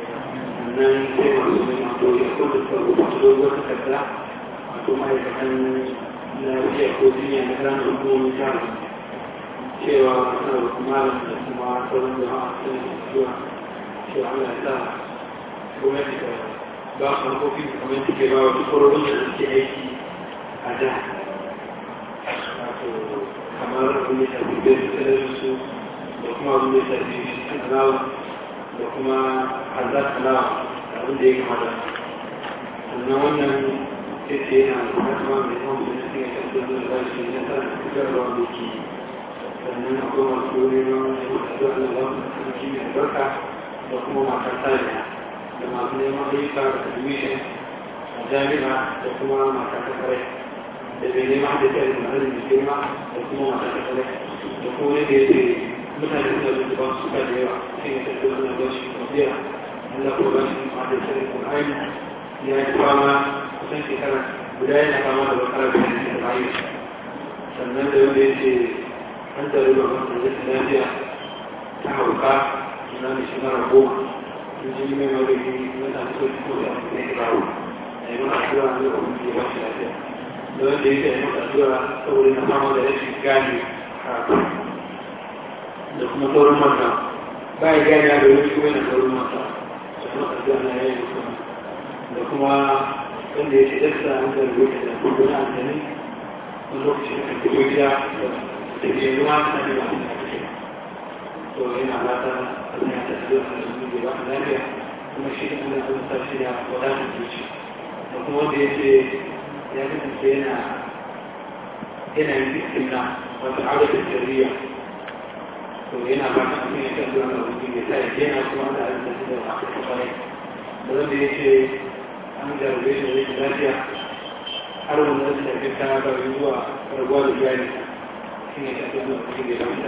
sai masu mai mato ya kudu ta dogon takarda wato ma'aikatan lafiya ko jinya na ranar hukumomin ta cewa suna da kuma da kuma sauran jama'a suna da zuwa cewa ana sa gwamnati da ba su hankokin da gwamnati ke ba wasu kororin da suke aiki a da wato kamar abin da shafi da su da kuma abin da shafi alawa da kuma hazard alawa da abin da ya kamata sannan wannan ce yana da kuma mai samun da suke shafi da zuwa shi na sa fitarwa da ke sannan akwai masu neman da masu zuwa da wasu sarki mai barka da kuma matar saniya da masu neman ayyuka da admission a jami'a da kuma matar kakarai da bai neman da kyau da ma'azin da girma da kuma matar kakarai da kuma yadda ya ce mutane suna da ba su suka da yawa sai ya tafi wannan ba shi kwafiya Allah ko ba shi ma'azin shirin Qur'ani ya yi fama kusan shekara guda yana fama da bakara da yanzu da bayan sannan da wanda ya ce an tare da wata zai lafiya ta hauka suna da shi mara goma sun ji mai magani wata da sauki ko da ake kai kawo a yi maka tura ne da wani ya bashi lafiya da wanda ya yi maka tura saboda na fama da rashin gane karatu da kuma sauran mata ba ya gane ya da wani kuma yana sauran mata da kuma tura na yayin mutum da kuma wanda ya ce ɗarsa an da rubuta da kuma na amfani wani lokaci da kan fito gida da ke ruwa na da ba to yana rata a zai ta zuwa da su ne ba a lafiya kuma shi da ana zuwa ta shi da wadatar zuci da kuma wanda ya ce ya kasance yana yana yin biskin na wata aure tarbiyya to yana ba ta kuma ya ta zuwa da wani ya sa ya yana kuma da abin da su da aka kwarai da wanda ya ce an jarabe shi da rikin lafiya har wanda wasu da ke ta ba zuwa rabuwa da iyali shi ne ta zuwa da wani ya ba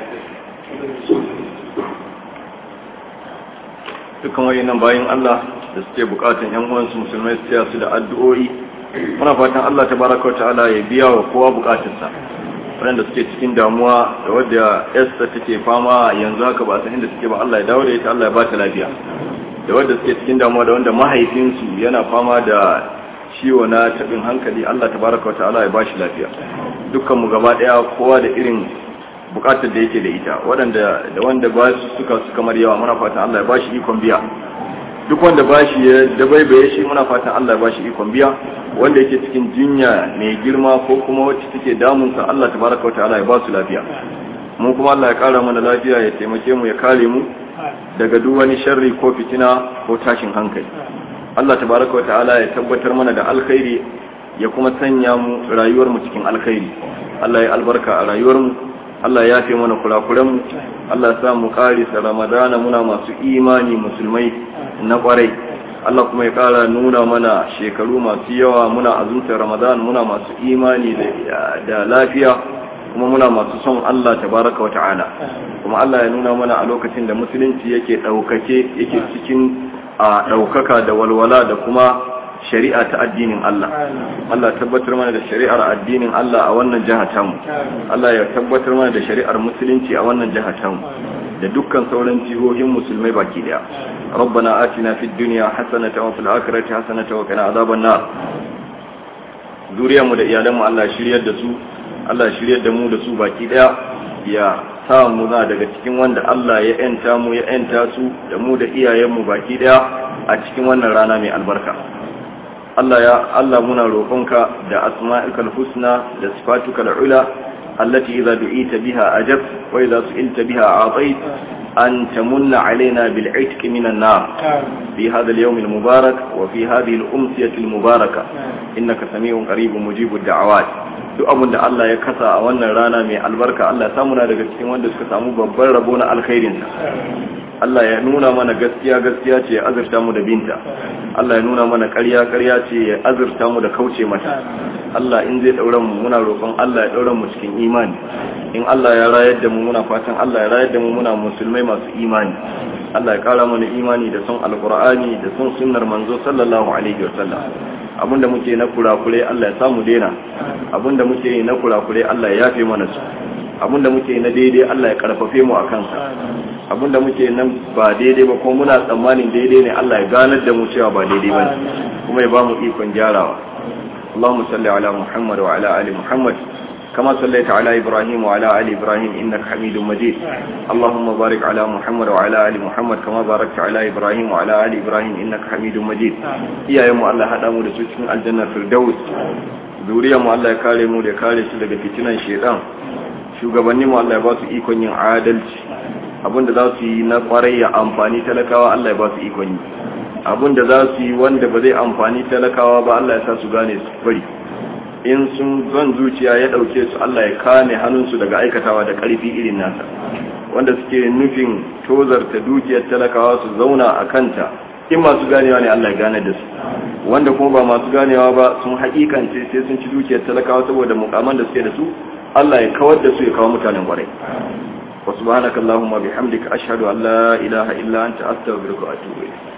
dukkan wayannan bayan Allah da suke bukatun yan uwansu musulmai su tsaya su da addu'o'i muna fatan Allah tabaraka ta'ala ya biya wa kowa bukatunsa wanda suke cikin damuwa da wadda Esther take fama yanzu haka ba san inda suke ba Allah ya dawo da ita Allah ya ba ta lafiya da wadda suke cikin damuwa da wanda mahaifinsu yana fama da ciwo na tabin hankali Allah tabaraka ta'ala ya ba shi lafiya dukkan mu gaba daya kowa da irin bukatar da yake da ita waɗanda da wanda ba su suka su kamar yawa muna fatan Allah ya bashi ikon biya duk wanda bashi ya dabaibaye shi muna fatan Allah ya bashi ikon biya wanda yake cikin jinya mai girma ko kuma wacce take damun sa Allah tabaraka wataala ya ba su lafiya mu kuma Allah ya kara mana lafiya ya taimake mu ya kare mu daga duk wani sharri ko fitina ko tashin hankali Allah tabaraka wataala ya tabbatar mana da alkhairi ya kuma sanya mu rayuwar mu cikin alkhairi Allah ya albarka a rayuwar mu Allah ya fi mana kurakuranmu Allah ya sa mu karisa Ramadana muna masu imani musulmai na kwarai Allah kuma ya ƙara nuna mana shekaru masu yawa muna azumtar Ramadan muna masu imani da lafiya kuma muna masu son Allah tabaraka wa ta'ala kuma Allah ya nuna mana a lokacin da musulunci yake ɗaukake yake cikin a ɗaukaka da walwala da kuma shari'a ta addinin Allah. Allah tabbatar mana da shari'ar addinin Allah a wannan jiha tamu. Allah ya tabbatar mana da shari'ar musulunci a wannan jiha tamu da dukkan sauran jihohin musulmai baki daya. Rabbana atina fid dunya hasanatan wa fil akhirati hasanatan wa qina adhaban nar. Zuriyarmu da iyalanmu Allah shiryar da su, Allah shiryar da mu da su baki daya ya sa mu na daga cikin wanda Allah ya yanta mu ya yanta su da mu da iyayenmu baki daya a cikin wannan rana mai albarka. Allah ya Allah muna roƙonka da asma'ikal husna da sifatukal ula allati idza du'ita biha ajab wa idza su'ilta biha a'tait an tamunna alaina bil 'itq minan nar fi hadha al yawm al mubarak wa fi hadhihi al umsiyah al mubaraka innaka sami'un qaribun mujibud da'awat. Duk abin da Allah ya kasa a wannan rana mai albarka Allah ya samu na daga cikin wanda suka samu babban rabo na alkhairinsa. Allah ya nuna mana gaskiya gaskiya ce ya azurta mu da binta. Allah ya nuna mana ƙarya ƙarya ce ya azurta mu da kauce mata. Allah in zai daura mu muna roƙon Allah ya daura mu cikin imani. In Allah ya rayar da mu muna fatan Allah ya rayar da mu muna musulmai masu imani. Allah ya ƙara mana imani da son alqur'ani da son sunnar manzo sallallahu alaihi wasallam. Abinda muke na kurakure Allah ya samu daina. Abinda muke na kurakure Allah ya yafe mana su. Abinda muke na daidai Allah ya karfafe mu akan sa. Abinda muke nan ba daidai ba ko muna tsammanin daidai ne Allah ya ganar da mu cewa ba daidai ba kuma ya ba mu ikon gyarawa. Allahumma salli ala Muhammad wa ala ali Muhammad kama sallaita ala Ibrahim wa ala ali Ibrahim innaka Hamidum Majid. Allahumma barik ala Muhammad wa ala ali Muhammad kama barakta ala Ibrahim wa ala ali Ibrahim innaka Hamidum Majid. Iyayen mu Allah hada mu da su cikin aljanna firdaus. Zuriyar mu Allah ya kare mu da kare su daga fitinan shedan. Shugabannin mu Allah ya ba su ikon yin adalci. Abinda za su yi na kwarai ya amfani talakawa Allah ya ba su ikon yi. Abinda za su yi wanda ba zai amfani talakawa ba Allah ya sa su gane su bari. In sun zon zuciya ya dauke su Allah ya kame hannunsu daga aikatawa da karfi irin nasa. Wanda suke nufin tozarta dukiyar talakawa su zauna a kanta in masu ganewa ne Allah ya gane da su. Wanda kuma ba masu ganewa ba sun haƙiƙance sai sun ci dukiyar talakawa saboda mukaman da suke da su Allah ya kawar da su ya kawo mutanen kwarai. وسبحانك اللهم وبحمدك أشهد أن لا إله إلا أنت أستغفرك وأتوب إليك.